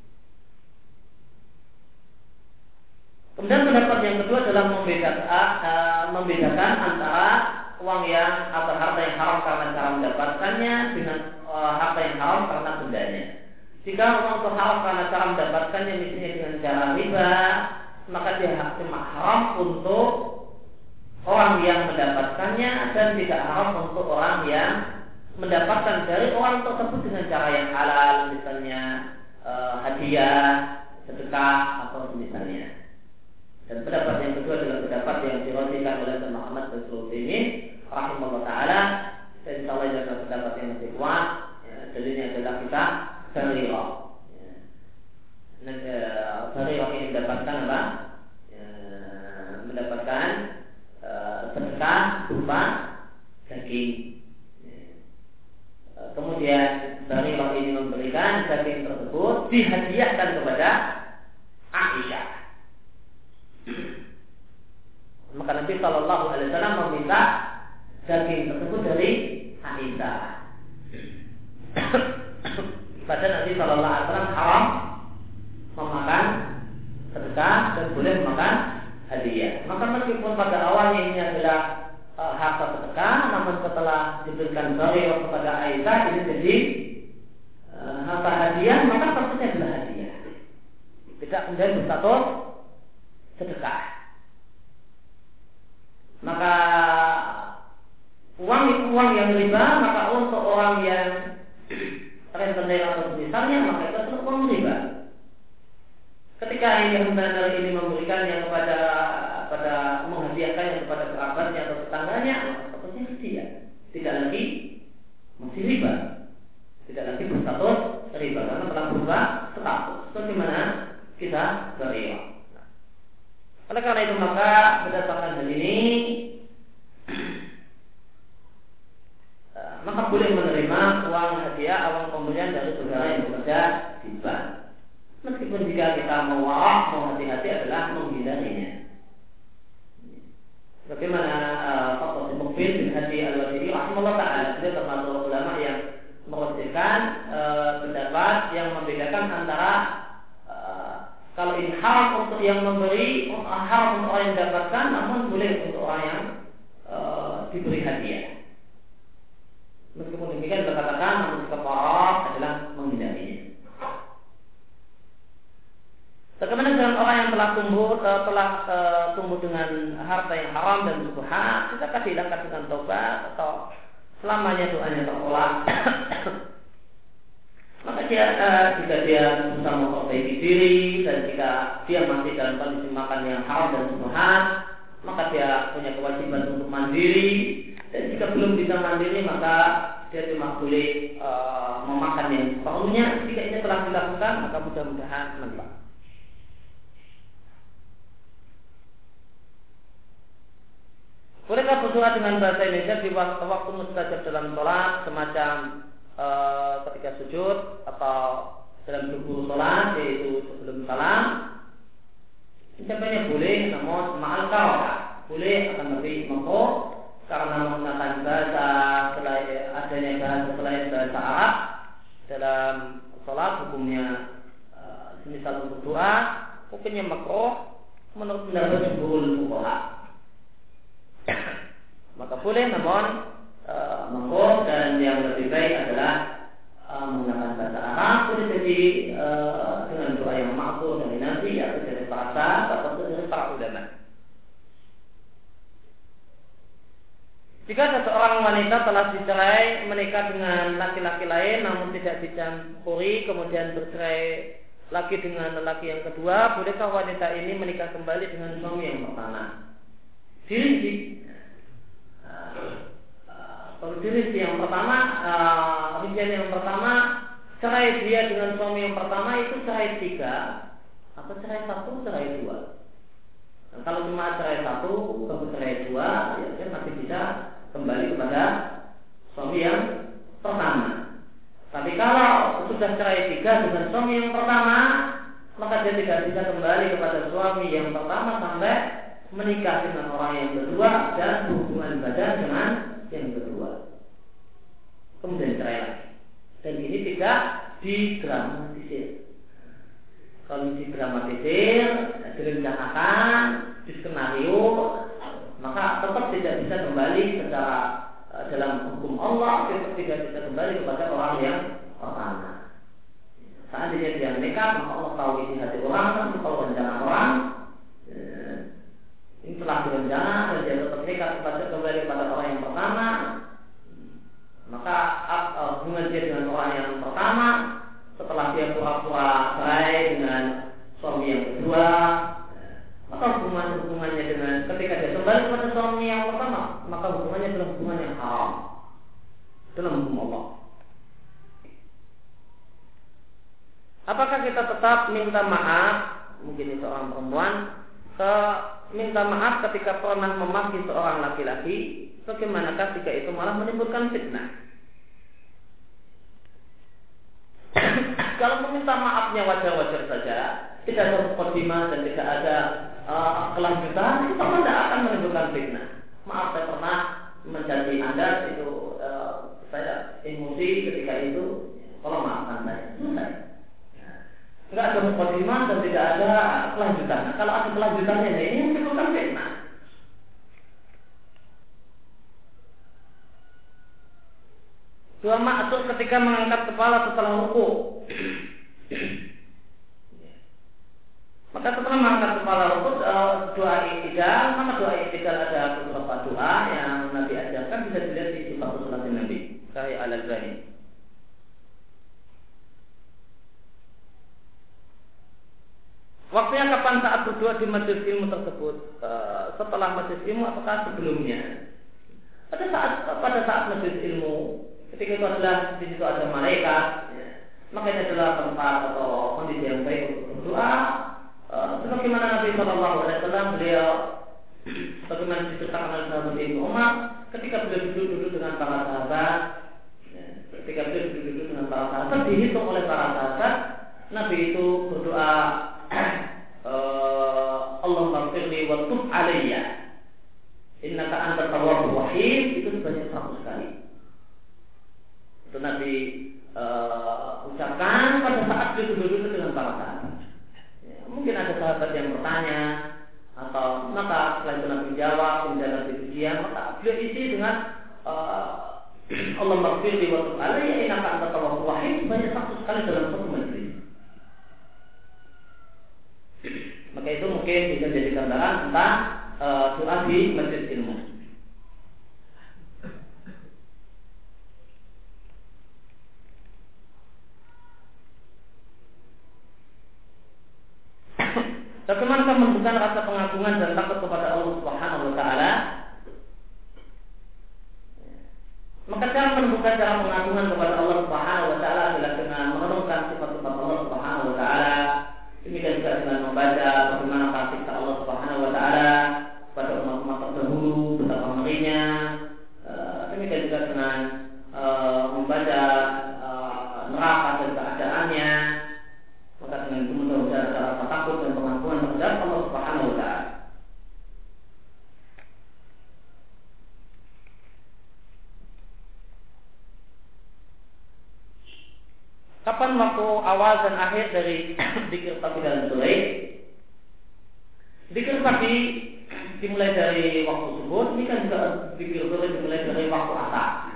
Kemudian pendapat yang kedua adalah membedakan antara uang yang atau harta yang haram karena cara mendapatkannya dengan harta yang haram karena dendanya. Jika uang itu haram karena cara mendapatkannya misalnya dengan cara riba, maka dia cuma haram untuk orang yang mendapatkannya dan tidak haram untuk orang yang mendapatkan dari orang tersebut dengan cara yang halal, misalnya hadiah, sedekah atau misalnya. Dan pendapat yang kedua adalah pendapat yang dirosikan oleh Muhammad bin Sulaiman rahimahullah taala, dan insyaallah ini adalah pendapat yang lebih kuat. Dalilnya adalah kita Sarirah. Sarirah ini mendapatkan apa? Mendapatkan sedekah berupa daging. Kemudian Sarirah ini memberikan daging tersebut dihadiahkan kepada Aisyah. Maka Nabi Shallallahu Alaihi Wasallam meminta daging tersebut dari Aisyah. Padahal Nabi Shallallahu Alaihi Wasallam haram memakan sedekah dan boleh memakan hadiah. Maka meskipun pada awalnya ini adalah harta sedekah, namun setelah diberikan Sarirah kepada Aisyah ini jadi harta hadiah, maka statusnya adalah hadiah, tidak kemudian berstatus sedekah. Maka uang itu uang yang riba, maka untuk orang yang rentenir atau misalnya, maka itu adalah uang riba. Ketika yang benar ini memberikannya kepada menghadiahkannya kepada kerabatnya atau tetangganya, maka statusnya hadiah, tidak lagi masih riba, tidak lagi berstatus riba karena telah berubah status. Bagaimana kita beriak? Oleh karena itu maka berdasarkan hal ini maka boleh menerima uang hadiah, uang pemberian dari saudara yang bekerja di bank. Meskipun jika kita mau hati-hati adalah menghindarinya. Bagaimana Fakhr Mukbil bin Hadi Al-Wadili rahimahullah ta'ala, dia termasuk ulama yang merujukkan pendapat yang membedakan antara kalau ini haram untuk yang memberi, haram untuk orang yang mendapatkan, namun boleh untuk orang yang diberi hadiah. Meskipun demikian dikatakan namun kafarah adalah menghindarinya. Bagaimana dengan orang yang telah tumbuh dengan harta yang haram dan subhat, tidakah dihilangkan dengan tobat atau selamanya doanya tertolak? Maka jika dia berusaha memperbaiki diri dan jika dia masih dalam kondisi makan yang haram dan subhat, maka dia punya kewajiban untuk mandiri. Dan jika belum bisa mandiri, maka dia cuma boleh memakan yang seperlunya. Jika ini telah dilakukan, maka mudah-mudahan manfaat. Bolehkah berdoa dengan bahasa Indonesia di waktu mustajab dalam sholat, semacam ketika sujud atau dalam dulu sholat, yaitu sebelum salam? Ucapannya boleh, namun ma'al karohah, boleh akan lebih makruh karena menggunakan bahasa adanya bahasa selain bahasa Arab dalam sholat, hukumnya semisal untuk doa, hukumnya makruh menurut pendapat jumhurul fuqaha. Maka boleh, namun mafhum, dan yang lebih baik adalah menggunakan bahasa Arab. Boleh jadi dengan doa yang ma'thur dari Nabi atau dari para sahabat atau dari para ulama. Jika ada seorang wanita telah dicerai, menikah dengan laki-laki lain namun tidak dicampuri, kemudian bercerai lagi dengan lelaki yang kedua, bolehkah wanita ini menikah kembali dengan suami yang pertama? Dirinci. Dirinci yang pertama, rincian yang pertama, cerai dia dengan suami yang pertama itu cerai 3 atau cerai 1, cerai 2. Nah, kalau cuma cerai 1 atau cerai 2, ya dia masih bisa kembali kepada suami yang pertama. Tapi kalau sudah cerai 3 dengan suami yang pertama, maka dia tidak bisa kembali kepada suami yang pertama sampai menikah dengan orang yang kedua dan hubungan badan dengan yang kedua. Kemudian cerai lagi. Dan ini tidak didramatisir. Kalau didramatisir, direncanakan, diskenario, maka tetap tidak bisa kembali secara dalam hukum Allah, tidak bisa kembali kepada orang yang pertama. Seandainya dia menikah, maka Allah tahu isi hati orang, tahu rencana orang. Ini telah direncana dan dia tetap nikah kembali kepada orang yang pertama, maka hubungan dia dengan orang yang pertama setelah dia pura-pura cerai dengan suami yang kedua, maka hubungannya dengan ketika dia kembali kepada suami yang pertama, maka hubungannya adalah hubungan yang haram dalam hukum Allah. Apakah kita tetap minta maaf? Mungkin seorang perempuan minta maaf ketika pernah memaki seorang laki-laki, bagaimanakah jika itu malah menimbulkan fitnah? Kalau meminta maafnya wajar-wajar saja, tidak ada mukadimah dan tidak ada kelanjutan, itu tidak akan menimbulkan fitnah. Maaf, saya pernah menjanji Anda itu, saya emosi ketika itu, tolong maafkan saya. Selesai. Tidak ada mukadimah dan tidak ada kelanjutan. Nah, kalau ada kelanjutannya, ini menimbulkan fitnah. Dua maksud ketika mengangkat kepala setelah ruku. Maka setelah mengangkat kepala ruku, doa i'tidal, nama doa i'tidal ada beberapa doa yang Nabi ajarkan, bisa dilihat di sifat salat Nabi Sahih Al-Albani. Waktunya kapan saat berdoa di majelis ilmu tersebut? Setelah majelis ilmu apakah sebelumnya? Pada saat majelis ilmu, ketika itu adalah di situ ada malaikat, ya, maka ini adalah tempat atau kondisi yang baik untuk berdoa. Sebagaimana Nabi SAW beliau, bagaimana diceritakan oleh sahabat Ibnu Umar, ketika beliau duduk dengan para sahabat, ya, dihitung oleh para sahabat, Nabi itu berdoa, Allahumma firli wa tub alayya, innaka anta tawwabur rahim, itu sebanyak 100 kali. Itu Nabi ucapkan pada saat dia duduk dengan para sahabat. Ya, mungkin ada sahabat yang bertanya, atau maka setelah itu Nabi jawab, kemudian Nabi pujian, maka beliau isi dengan Allahumma firli wa tub alayya, innaka anta tawwabur rahim sebanyak 100 kali dalam satu majelis. Maka itu mungkin bisa jadi gambaran tentang doa di majelis ilmu. Bagaimana menunjukkan rasa pengagungan dan takut kepada Allah Subhanahu wa taala? Maka cara menunjukkan cara pengagungan kepada Allah Subhanahu wa taala adalah dengan merenungkan sifat-sifat Allah Subhanahu wa taala. Demikian juga dengan membaca bagaimana kasih Allah Subhanahu wa taala pada umat-umat terdahulu betapa ngerinya. Demikian juga dengan membaca neraka dan keadaannya. Maka dengan itu mudah-mudahan ada rasa takut dan pengakuan terhadap Allah Subhanahu wa taala. Kapan waktu awal dan akhir dari dzikir pagi dan sore? Dzikir pagi dimulai dari waktu subuh, ini kan juga dzikir sore dimulai dari waktu asar.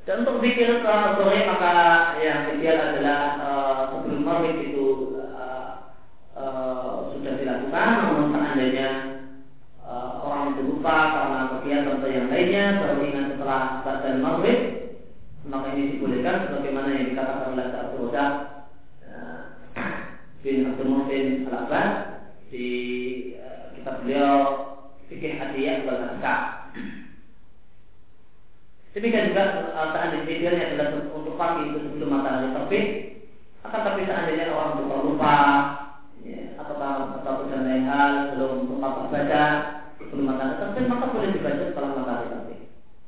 Dan untuk zikir sore maka yang ideal adalah sebelum maghrib itu sudah dilakukan. Namun seandainya orang itu lupa karena kegiatan atau yang lainnya baru ingat setelah azan maghrib, maka ini dibolehkan sebagaimana yang dikatakan oleh Abdul Razak bin Abdul Muhsin Al-Abbas di kitab beliau Fikih Adiyah wal Azkar. Demikian juga seandainya idealnya adalah untuk pagi itu sebelum matahari terbit. Akan tapi seandainya orang itu lupa atau satu dan lain hal belum sempat terbaca sebelum matahari terbit, maka boleh dibaca setelah matahari terbit.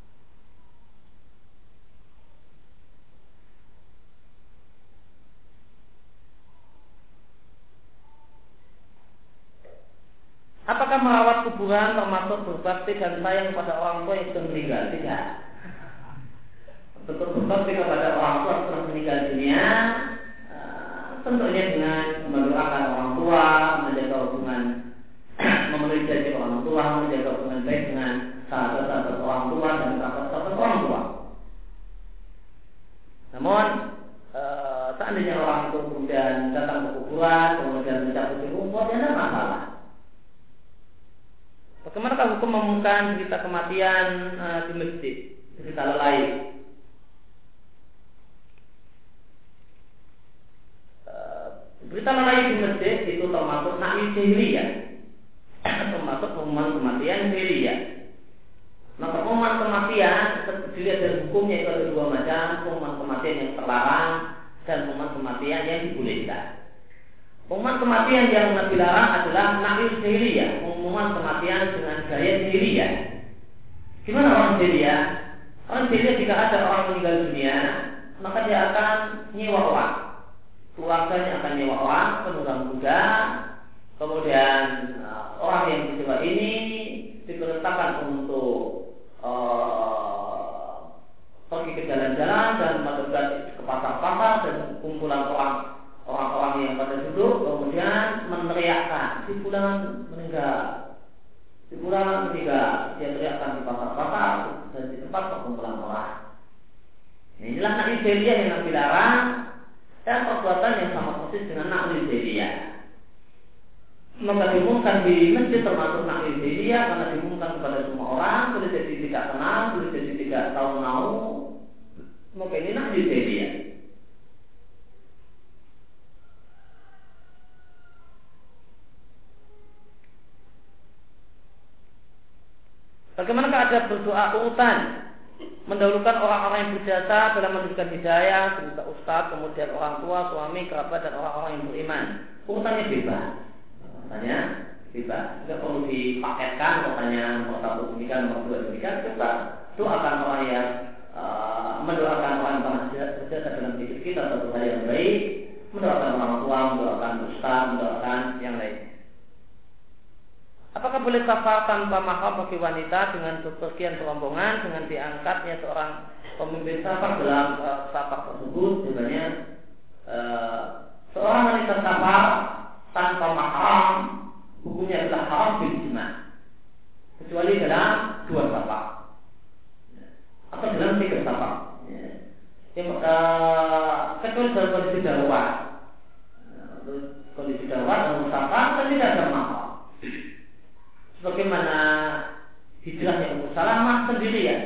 Apakah merawat kuburan termasuk berbakti dan sayang kepada orang tua yang sudah meninggal? Tidak. Bentuk berbakti kepada orang tua setelah meninggal dunia tentunya dengan mendoakan orang tua, menjaga hubungan, memenuhi janji orang tua, menjaga hubungan baik dengan sahabat-sahabat orang tua dan sahabat-sahabat orang tua. Namun seandainya orang itu kemudian datang ke kuburan, kemudian mencabut rumput, ya tidak masalah. Bagaimana hukum mengumumkan berita kematian di masjid, berita lalai? Berita lalai di masjid itu termasuk na'i jahiliyah, termasuk pengumuman kematian jahiliyah. Maka pengumuman kematian dilihat dari hukumnya itu ada dua macam: pengumuman kematian yang terlarang dan pengumuman kematian yang dibolehkan. Pengumuman kematian yang dilarang adalah na'i jahiliyah, pengumuman kematian dengan gaya jahiliyah. Gimana orang jahiliyah? Orang jahiliyah jika ada orang meninggal dunia, maka dia akan nyewa orang. Keluarganya akan nyewa orang, penunggang kuda, kemudian orang yang disewa ini diperintahkan untuk pergi ke jalan-jalan dan ke pasar-pasar dan kumpulan orang-orang yang pada duduk, kemudian meneriakkan si fulan meninggal, si fulan meninggal, dia teriakkan di pasar-pasar dan di tempat perkumpulan orang. Inilah na'i jahiliyah yang dilarang. Dan perbuatan yang sama persis dengan na'i jahiliyah. Maka diumumkan di masjid termasuk na'i jahiliyah karena diumumkan kepada semua orang, boleh jadi tidak kenal, boleh jadi tidak tahu-nahu. Maka ini na'i jahiliyah. Bagaimanakah ada berdoa urutan? Mendahulukan orang-orang yang berjasa dalam memberikan hidayah, seperti ustaz, kemudian orang tua, suami, kerabat, dan orang-orang yang beriman. Urutannya bebas. Urutannya bebas. Tidak perlu dipaketkan. Urutannya nomor satu demikian, nomor dua demikian. Bebas. Doakan orang yang mendoakan orang yang berjasa dalam hidup kita satu hal yang baik. Mendoakan orang tua, mendoakan ustaz, mendoakan yang lain. Apakah boleh safar tanpa mahram bagi wanita dengan bepergian rombongan dengan diangkatnya seorang pemimpin safar dalam safar tersebut? Sebenarnya seorang wanita safar tanpa mahram hukumnya adalah haram bil ijma', kecuali dalam dua safar atau dalam tiga safar. Kecuali dalam kondisi darurat, kondisi darurat dan safar dan tidak ada mahram. Sebagaimana hijrahnya Ummu Salamah sendirian.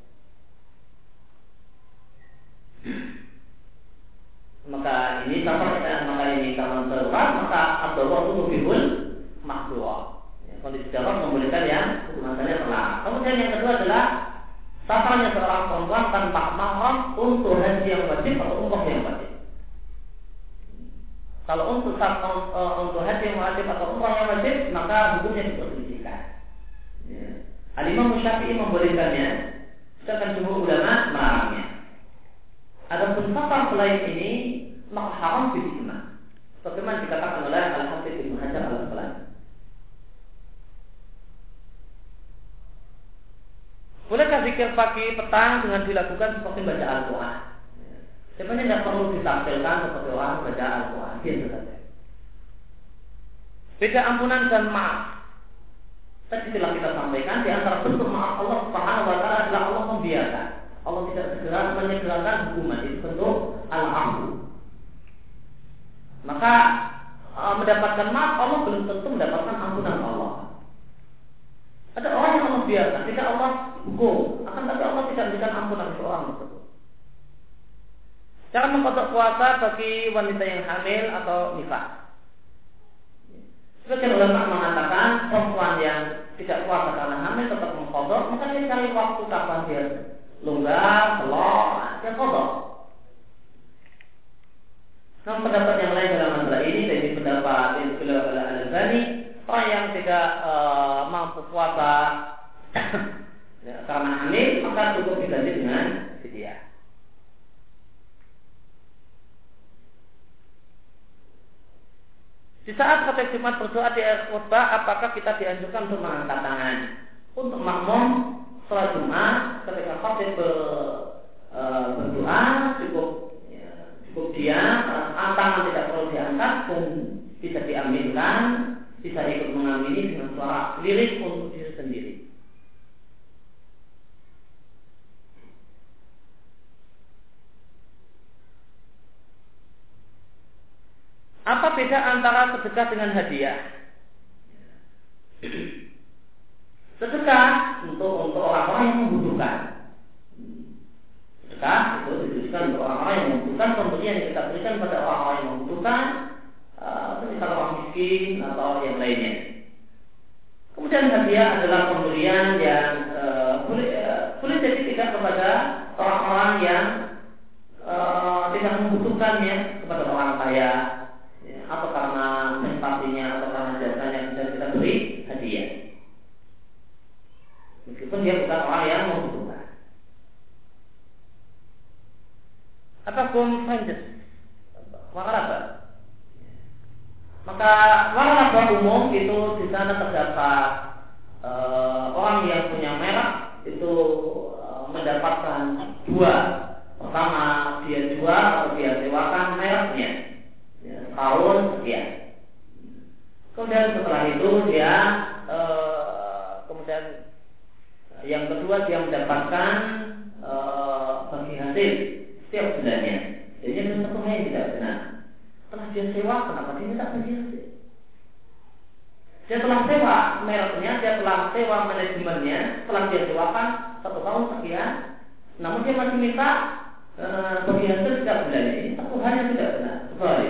Maka ini kalau darurat, maka ad-darurat itu lebihul mahdhurah. Kondisi darurat membolehkan yang hukumannya terlarang. Kemudian yang kedua adalah safarnya seorang perempuan tanpa mahram untuk haji yang wajib atau umrah yang wajib. Kalau untuk haji yang wajib atau umrah yang wajib, maka hukumnya diperselisihkan. Al-Imam Syafi'i membolehkannya, sedangkan jumhur ulama melarangnya. Adapun safar selain ini, maka haram bil-ijma'. Sebagaimana dikatakan oleh Al-Hafidz Ibnu Hajar Al-Asqalani. Bolehkah zikir pagi petang dengan dilakukan seperti baca Al-Quran? Sebenarnya tidak perlu ditampilkan seperti orang baca Al-Quran, biasa saja. Beda ampunan dan maaf. Tadi telah kita sampaikan di antara bentuk maaf Allah Subhanahu wa taala adalah Allah membiarkan. Allah tidak segera menyegerakan hukuman, itu bentuk al-'afwu. Maka mendapatkan maaf Allah belum tentu mendapatkan ampunan Allah. Ada orang yang Allah biarkan, tidak Allah hukum, akan tapi Allah tidak memberikan ampunan seorang tersebut. Cara mengkodok puasa bagi wanita yang hamil atau nifas. Sebagian ulama mengatakan perempuan yang tidak puasa karena hamil tetap mengkodok, maka dia cari waktu kapan dia longgar, telur, dia kodok. Namun pendapat yang lain dalam masalah ini, dari pendapat yang beliau Al-Albani, orang yang tidak mampu puasa karena hamil, maka cukup diganti dengan fidyah. Di saat khotib Jumat berdoa di akhir khutbah, apakah kita dianjurkan untuk mengangkat tangan? Untuk makmum sholat Jumat, ketika khotib berdoa cukup diam, tangan tidak perlu diangkat dan bisa diambilkan, bisa ikut mengamini dengan suara lirik untuk diri sendiri. Apa beda antara sedekah dengan hadiah? Sedekah untuk orang-orang yang membutuhkan. Sedekah itu ditujukan untuk orang-orang yang membutuhkan, pemberian yang kita berikan pada orang-orang yang membutuhkan, misalnya orang miskin atau yang lainnya. Kemudian hadiah adalah pemberian yang boleh jadi tidak kepada orang-orang yang tidak membutuhkannya, kepada orang kaya, atau karena prestasinya atau karena jasanya bisa kita beri hadiah, meskipun dia bukan orang yang membutuhkan. Ataupun fanjas waralaba, maka waralaba umum itu di sana terdapat orang yang punya merek itu mendapatkan dua. Pertama dia jual atau dia sewakan mereknya tahun sekian. Kemudian setelah itu dia kemudian yang kedua dia mendapatkan bagi hasil setiap bulannya. Jadi itu satu hal yang tidak benar. Setelah dia sewa, kenapa dia tidak bagi hasil? Dia telah sewa mereknya, dia telah sewa manajemennya, setelah dia sewakan 1 tahun sekian, namun dia masih minta bagi hasil setiap bulannya. Ini satu hal yang tidak benar. Kembali.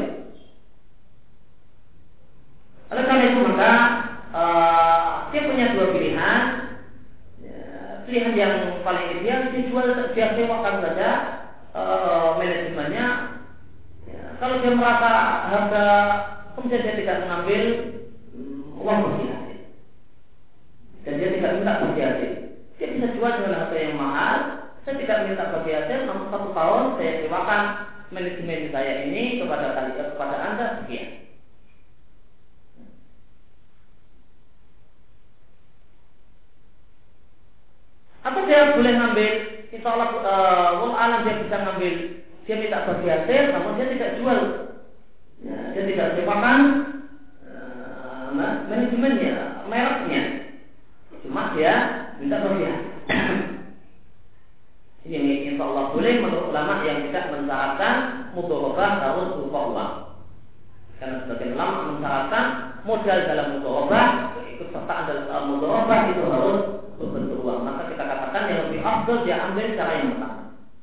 Oleh karena itu maka dia punya dua pilihan. Pilihan yang paling ideal dijual, dia sewakan saja manajemennya. Kalau dia merasa harga, kemudian dia tidak mengambil uang bagi hasil, dan dia tidak minta bagi hasil, dia bisa jual dengan harga yang mahal. Saya tidak minta bagi hasil, namun 1 tahun saya sewakan manajemen saya ini kepada Anda sekian. Atau dia boleh ngambil, insya Allah alam dia bisa ngambil, dia minta bagi hasil, namun dia tidak jual, dia tidak sewakan manajemennya, mereknya, cuma dia minta bagi hasil. Ini insya Allah boleh menurut ulama yang tidak mensyaratkan mudharabah harus berupa uang. Karena sebagian ulama mensyaratkan modal dalam mudharabah, ikut serta dalam mudharabah itu harus berbentuk uang. Maka kita katakan yang lebih afdal dia ambil cara yang pertama.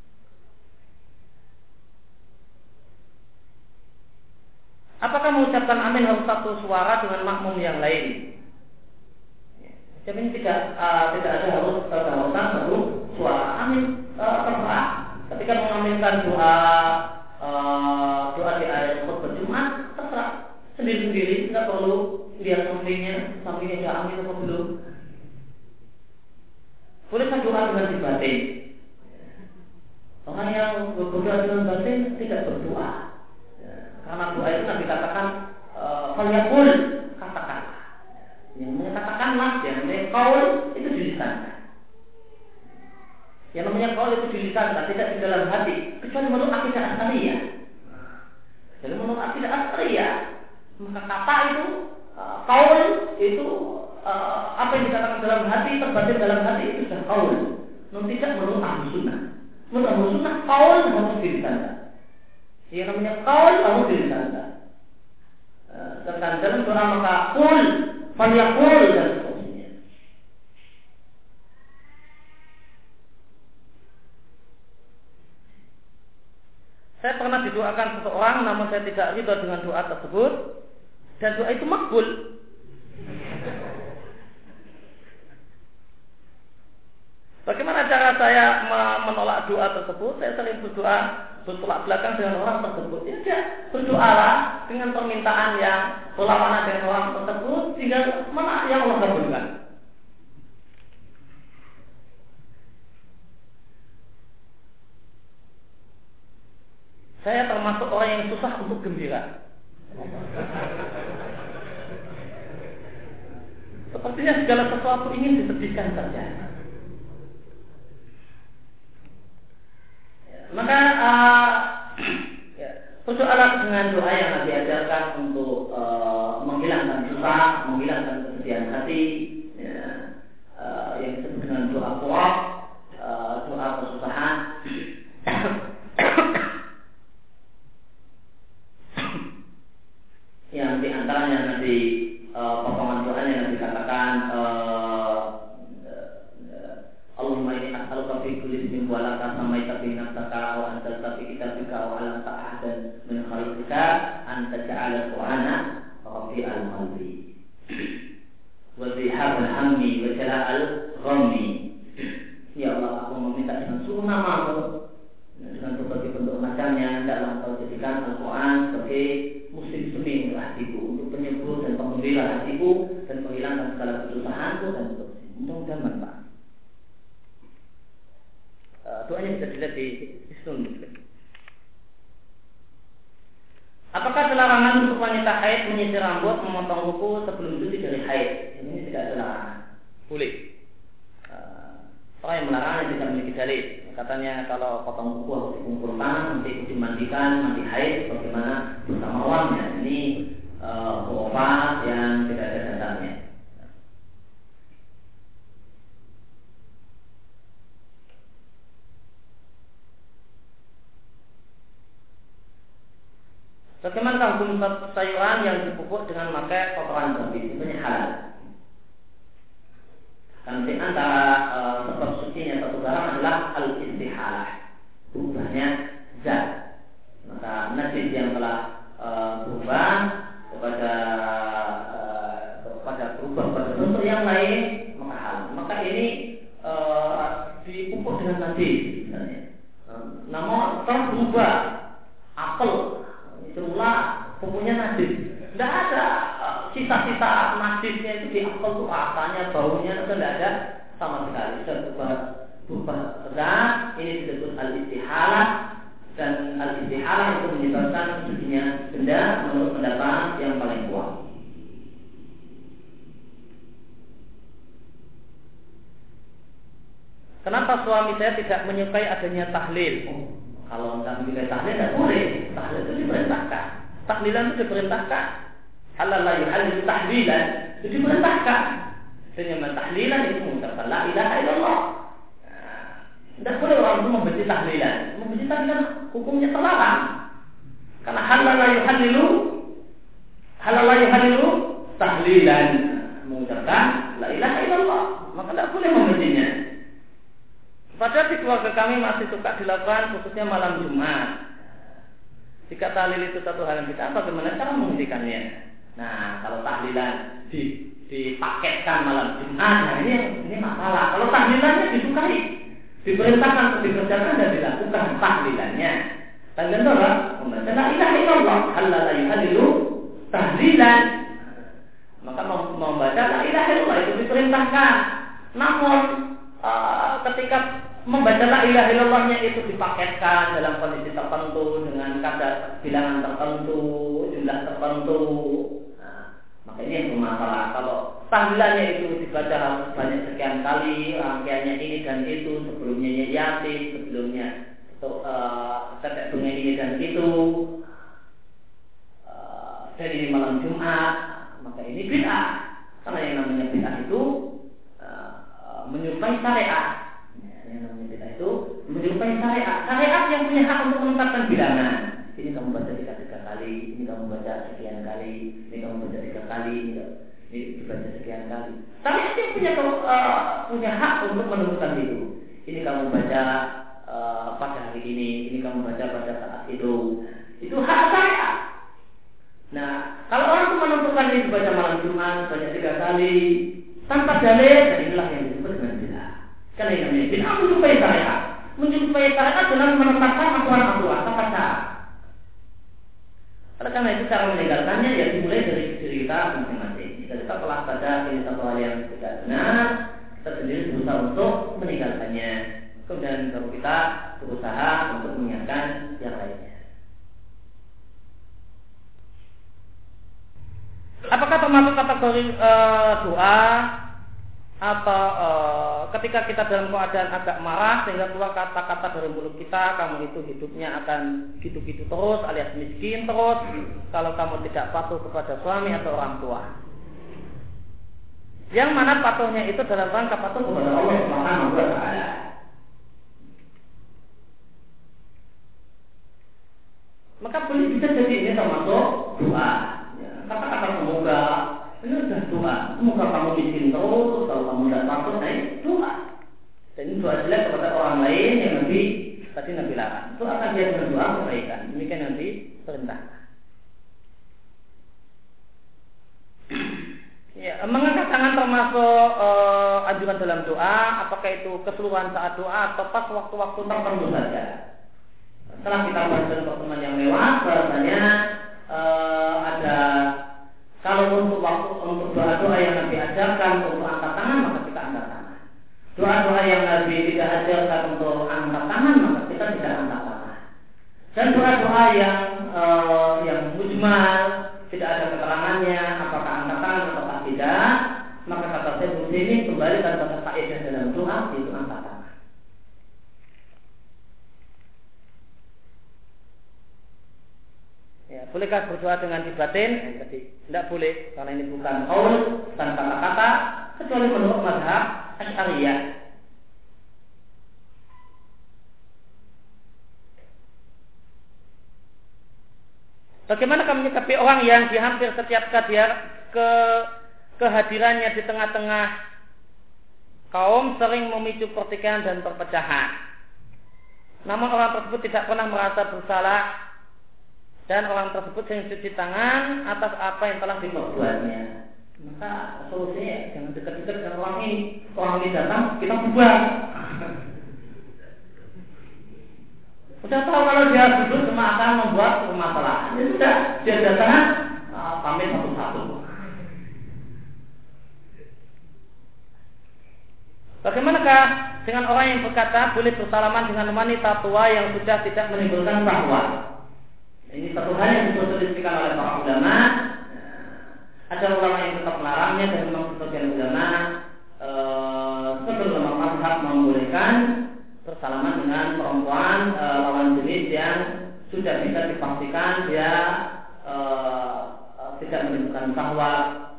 Apakah mengucapkan amin harus satu suara dengan makmum yang lain? Jadi tidak ada harus keharusan satu suara. Amin terserah. Ketika mengaminkan doa di akhir khutbah Jumat, terserah sendiri-sendiri, tidak perlu lihat sampingnya sudah amin atau belum. Boleh doa dengan batin. Orang yang berdoa dengan batin tidak berdoa, karena doa itu Nabi katakan falyaqul, katakan. Yang mengatakanlah, yang namanya qaul itu di lisan. Yang namanya qaul itu di lisan, tidak di dalam hati, kecuali menurut akidah Asy'ariyah. Jadi menurut akidah Asy'ariyah, maka kata itu qaul itu apa yang dikatakan dalam hati, terbatin dalam hati itu sudah qaul. Namun tidak menurut Ahlus Sunnah. Menurut sunnah kaul harus ditanda. Yang namanya kaul harus ditanda. Sedangkan dalam doa maka kul, falyaqul dan seterusnya. Saya pernah didoakan seseorang, namun saya tidak ridha dengan doa tersebut, dan doa itu makbul. Bagaimana cara saya menolak doa tersebut? Saya sering bertolak belakang dengan orang tersebut. Ya, berdoalah dengan permintaan yang berlawanan dengan orang tersebut, sehingga mana yang Allah kabulkan. Saya termasuk orang yang susah untuk gembira. Sepertinya segala sesuatu ingin disedihkan saja. Maka berdoalah dengan doa yang Nabi ajarkan untuk menghilangkan susah, menghilangkan kesedihan hati, yang disebut dengan doa kuat, doa kesusahan. Yang diantaranya nanti potongan doanya yang dikatakan Allahumma inni as'aluka fi kulli ismin wa laka samaita bi nafsika wa anzalta fi kitabika wa 'allamta ahadan min khalqika an taj'ala al-Qur'ana rabi'al qalbi wa dhihabal hammi wa jala'al ghammi. Ya Allah, aku meminta dengan seluruh nama-Mu, dengan berbagai bentuk macamnya, hendaklah Engkau jadikan Al-Quran sebagai musik semi untuk hatiku, untuk penyembuh dan penggembira hatiku, dan menghilangkan segala kesusahanku dan seterusnya. Mudah-mudahan manfaat. Doanya bisa dilihat di Hisnul Muslim. Apakah ada larangan untuk wanita haid menyisir rambut, memotong kuku sebelum cuci dari haid? Ini tidak ada larangan. Boleh. Orang yang melarangnya tidak memiliki dalil. Katanya kalau potong kuku harus dikumpulkan, nanti dimandikan, mandi haid, bagaimana bersama uangnya. Ini khurafat yang tidak ada dasarnya. Bagaimana hukum sayuran yang dipupuk dengan memakai kotoran babi? Sebenarnya halal. Dan di antara sebab sucinya satu barang adalah al-istihalah, berubahnya zat. Maka najis yang telah berubah kepada berubah pada bentuk yang lain, maka halal. Maka ini dipupuk dengan najis misalnya. Namun telah berubah apel, semula pupuknya najis. Tidak ada sisa-sisa najisnya itu di apel itu rasanya, baunya itu tidak ada sama sekali. Sudah berubah zat. Ini disebut al-istihalah, dan al-istihalah itu menyebabkan sucinya benda menurut pendapat yang paling kuat. Kenapa suami saya tidak menyukai adanya tahlil? Kalau tidak menyukai tahlil tidak boleh. Tahlil itu diperintahkan. Tahlilan itu diperintahkan. Halal la yuhalil tahlilan itu diperintahkan. Dengan tahlilan itu mengucapkan la ilaha illallah. Tidak boleh orang itu membenci tahlilan. Membenci tahlilan hukumnya terlarang. Karena halal la yuhalilu tahlilan, mengucapkan la ilaha illallah, maka tidak boleh membencinya. Padahal di keluarga kami masih suka dilakukan khususnya malam Jumat. Jika tahlil itu satu hal yang kita, bagaimana cara menghentikannya? Nah, kalau tahlilan dipaketkan malam Jumat, nah ini masalah. Kalau tahlilannya disukai, diperintahkan untuk dikerjakan dan dilakukan tahlilannya. Tahlilan itu apa? Membaca la ilaha illallah, halal la yuhalilu tahlilan. Maka membaca la ilaha illallah itu diperintahkan. Namun ketika membaca la ilaha illallahnya itu dipaketkan dalam kondisi tertentu dengan kadar bilangan tertentu, jumlah tertentu, maka ini yang bermasalah. Kalau tahlilannya itu dibaca harus banyak sekian kali, rangkaiannya ini dan itu, sebelumnya yasin, sebelumnya tetek bunga ini dan itu, dan ini malam Jumat, maka ini bid'ah. Karena yang namanya bid'ah itu menyerupai syariat. Yang namanya bid'ah itu menyerupai namanya syariat. Syariat yang punya hak untuk menetapkan bilangan. Ini kamu baca 3 kali, ini kamu baca sekian kali, ini kamu baca 3 kali, ini dibaca sekian kali. Syariat yang punya hak untuk menentukan itu. Ini kamu baca pada hari ini kamu baca pada saat itu. Itu hak syariat. Nah, kalau orang itu menentukan ini baca malam Jumat, baca 3 kali tanpa dalil, dan inilah yang disebut dengan bid'ah. Karena ini namanya bid'ah menjumpai syariat. Menjumpai syariat dengan menetapkan aturan-aturan tanpa syarat. Oleh karena itu cara meninggalkannya ya dimulai dari diri kita masing-masing. Jika kita telah sadar ini satu hal yang tidak benar, kita sendiri berusaha untuk meninggalkannya. Kemudian baru kita berusaha untuk mengingatkan yang lainnya. Apakah termasuk kategori doa atau ketika kita dalam keadaan agak marah sehingga keluar kata-kata dari mulut kita, kamu itu hidupnya akan gitu-gitu terus alias miskin terus kalau kamu tidak patuh kepada suami atau orang tua. Yang mana patuhnya itu dalam rangka patuh kepada Allah Subhanahu wa taala. Maka boleh bisa jadi ini termasuk doa. Kata-kata semoga ini sudah doa. Semoga kamu miskin terus, kalau kamu tidak patuh, doa. Dan ini doa jelek kepada orang lain yang Nabi larang. Itu akan dia berdoa kebaikan. Demikian nanti perintah. Ya, mengangkat tangan termasuk anjuran dalam doa. Apakah itu keseluruhan saat doa atau pas waktu-waktu tertentu saja? Setelah kita bahas dalam pertemuan yang lewat, bahasanya ada kalau untuk doa-doa yang Nabi ajarkan untuk angkat tangan, maka kita angkat tangan. Doa-doa yang Nabi tidak ajarkan untuk angkat tangan, maka kita tidak angkat tangan. Dan doa-doa yang mujmal, tidak ada keterangannya, apakah angkat tangan atau tidak, maka kata saya ini kembali kepada faedah dalam doa itu angkat tangan. Ya, bolehkah berdoa dengan batin? Tidak boleh, karena ini bukan qaul dan kata-kata, kecuali menurut mazhab Asy'ariyah. Bagaimana kami menyikapi orang yang di hampir setiap kehadirannya di tengah-tengah kaum sering memicu pertikaian dan perpecahan. Namun orang tersebut tidak pernah merasa bersalah dan orang tersebut sering cuci tangan atas apa yang telah diperbuatnya. Maka solusinya jangan dekat-dekat dengan orang ini. Orang ini datang, kita bubar. Sudah tahu kalau dia duduk cuma akan membuat permasalahan. Ya sudah, dia datang pamit satu-satu. Bagaimanakah dengan orang yang berkata boleh bersalaman dengan wanita tua yang sudah tidak menimbulkan syahwat? Ini satu hal yang disebutkan oleh para ulama. Ada ulama yang tetap melarangnya dan memang sebagian ulama sebagian ulama mazhab membolehkan bersalaman dengan perempuan lawan jenis yang sudah bisa dipastikan dia tidak menimbulkan syahwat.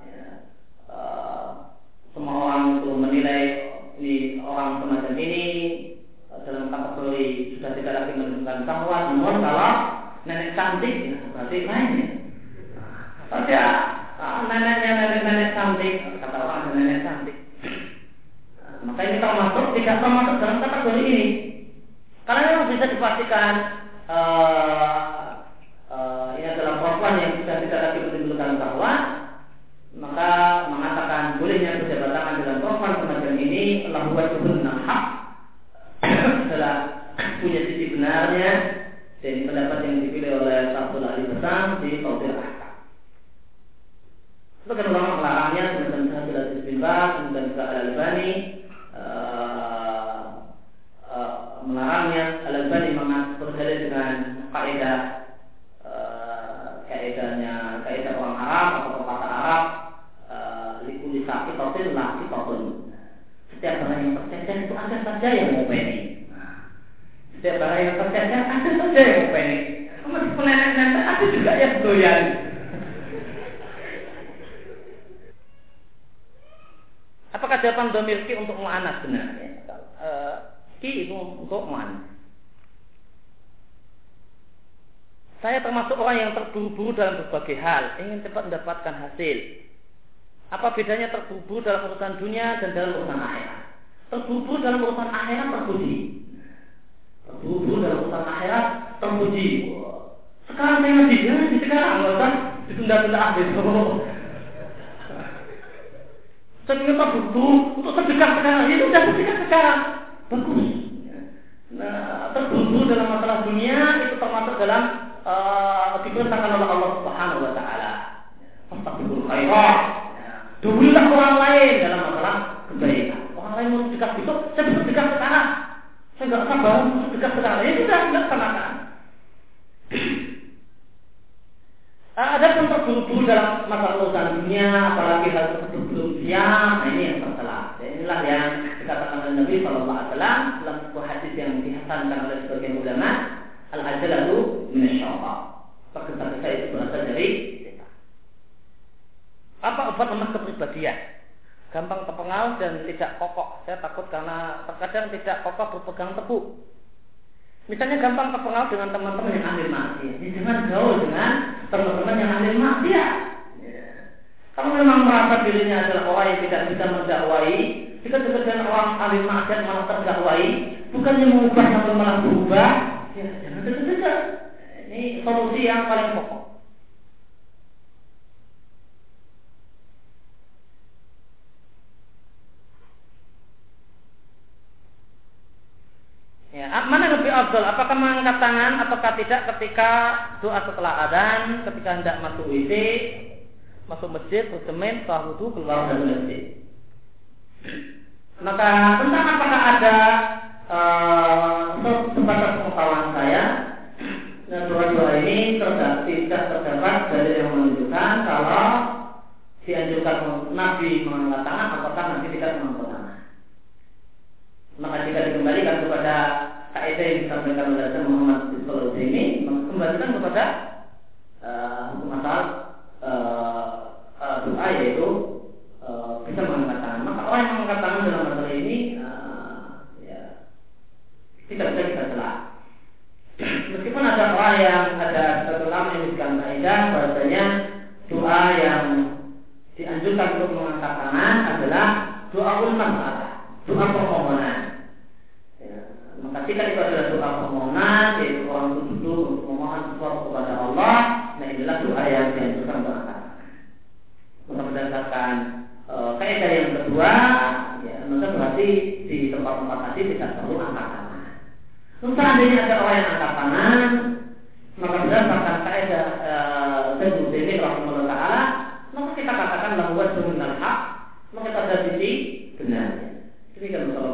Semua orang itu menilai ini orang semacam ini dalam kategori sudah tidak lagi menimbulkan syahwat. Namun kalau nenek cantik, berarti lainnya. Saja nenek cantik, kata orang ada nenek cantik. Maka ini tidak termasuk dalam kategori ini. Karena memang bisa dipastikan ini adalah perempuan yang sudah tidak lagi menimbulkan syahwat, maka mengatakan bolehnya berjabat tangan dengan perempuan semacam ini lahu wajhun haq adalah punya sisi benarnya. Dan pendapat yang dipilih oleh Syaikhul Ali Besar di Tauhid Ahkam. Sebagian ulama melarangnya, seperti Syaikhul Aziz bin Baz dan juga Al-Albani melarangnya. Al-Albani berdalil dengan kaidah orang Arab atau pepatah Arab likuli sapi totin laki totun. Setiap orang yang tercecer itu ada saja yang mau pendek. Setiap barang yang tercecer ada saja yang mau pendek. Meskipun nenek-nenek ada juga yang doyan. Apakah jawaban domir ki untuk mu'annas sebenarnya? Ki itu untuk mu'annas. Saya termasuk orang yang terburu-buru dalam berbagai hal, ingin cepat mendapatkan hasil. Apa bedanya terburu-buru dalam urusan dunia dan dalam urusan akhirat? Terburu-buru dalam urusan akhirat terpuji. Terburu-buru dalam urusan akhirat terpuji. Sekarang saya ngaji, sekarang nggak usah ditunda-tunda akhir. Saya ingin terburu-buru untuk sedekah sekarang, itu sudah sedekah sekarang. Bagus. Nah, terburu-buru dalam masalah dunia itu termasuk dalam diperintahkan oleh Allah Subhanahu Wa Taala. Fastabiqul khairat. Dahululah orang lain dalam masalah kebaikan. Orang lain mau sedekah besok, saya bisa sedekah sekarang. Saya nggak sabar untuk sedekah sekarang. Ya sudah, laksanakan. Ada pun terburu-buru dalam masalah urusan dunia, apalagi hal tersebut belum siap. Nah, ini yang tercela. Inilah yang dikatakan oleh Nabi Sallallahu Alaihi Wasallam dalam sebuah hadis yang dihasankan oleh sebagian ulama, al-ajalatu minasyaitan. Tergesa-gesa itu berasal dari setan. Apa obat lemah kepribadian? Gampang terpengaruh dan tidak kokoh. Saya takut karena terkadang tidak kokoh berpegang teguh. Misalnya gampang terpengaruh dengan teman-teman yang ahli maksiat. Jangan gaul dengan teman-teman yang ahli maksiat. Kalau memang merasa dirinya adalah orang yang tidak bisa mendakwai, jika sekedar orang ahli maksiat malah terdakwai, bukannya mengubah sampai malah berubah, ya jangan dekat-dekat. Ini solusi yang paling pokok. Ya, mana lebih afdal? Apakah mengangkat tangan ataukah tidak ketika doa setelah adzan, ketika hendak masuk WC, masuk masjid, bersemen, setelah wudu, keluar dari masjid? Maka tentang apakah ada sebatas pengetahuan saya, dan dua-dua ini tidak terdapat dari yang menunjukkan kalau dianjurkan Nabi mengangkat tangan apakah Nabi tidak mengangkat tangan. Maka jika dikembalikan kepada kaidah yang disampaikan oleh Muhammad Sallallahu Alaihi Wasallam, maka kembalikan kepada hukum asal doa, yaitu bisa mengangkat tangan. Maka orang yang mengangkat tangan dalam masalah ini ya, tidak bisa kita celah. Meskipun ada orang yang ada satu ulama yang memberikan kaidah bahwasanya doa yang dianjurkan untuk mengangkat tangan adalah doa masalah, doa permohonan. Ya, maka jika itu adalah doa permohonan, yaitu orang duduk untuk memohon sesuatu kepada Allah, nah inilah doa yang dianjurkan mengangkat tangan. Maka berdasarkan kaidah yang kedua, ya, maka berarti di tempat-tempat tadi tidak perlu angkat tangan. Seandainya ada orang yang angkat tangan, maka berdasarkan kaidah Syekh Utsaimin rahimahullah taala, maka kita katakan bahwa sunnah hak, maka kita ada sisi benarnya. Demikian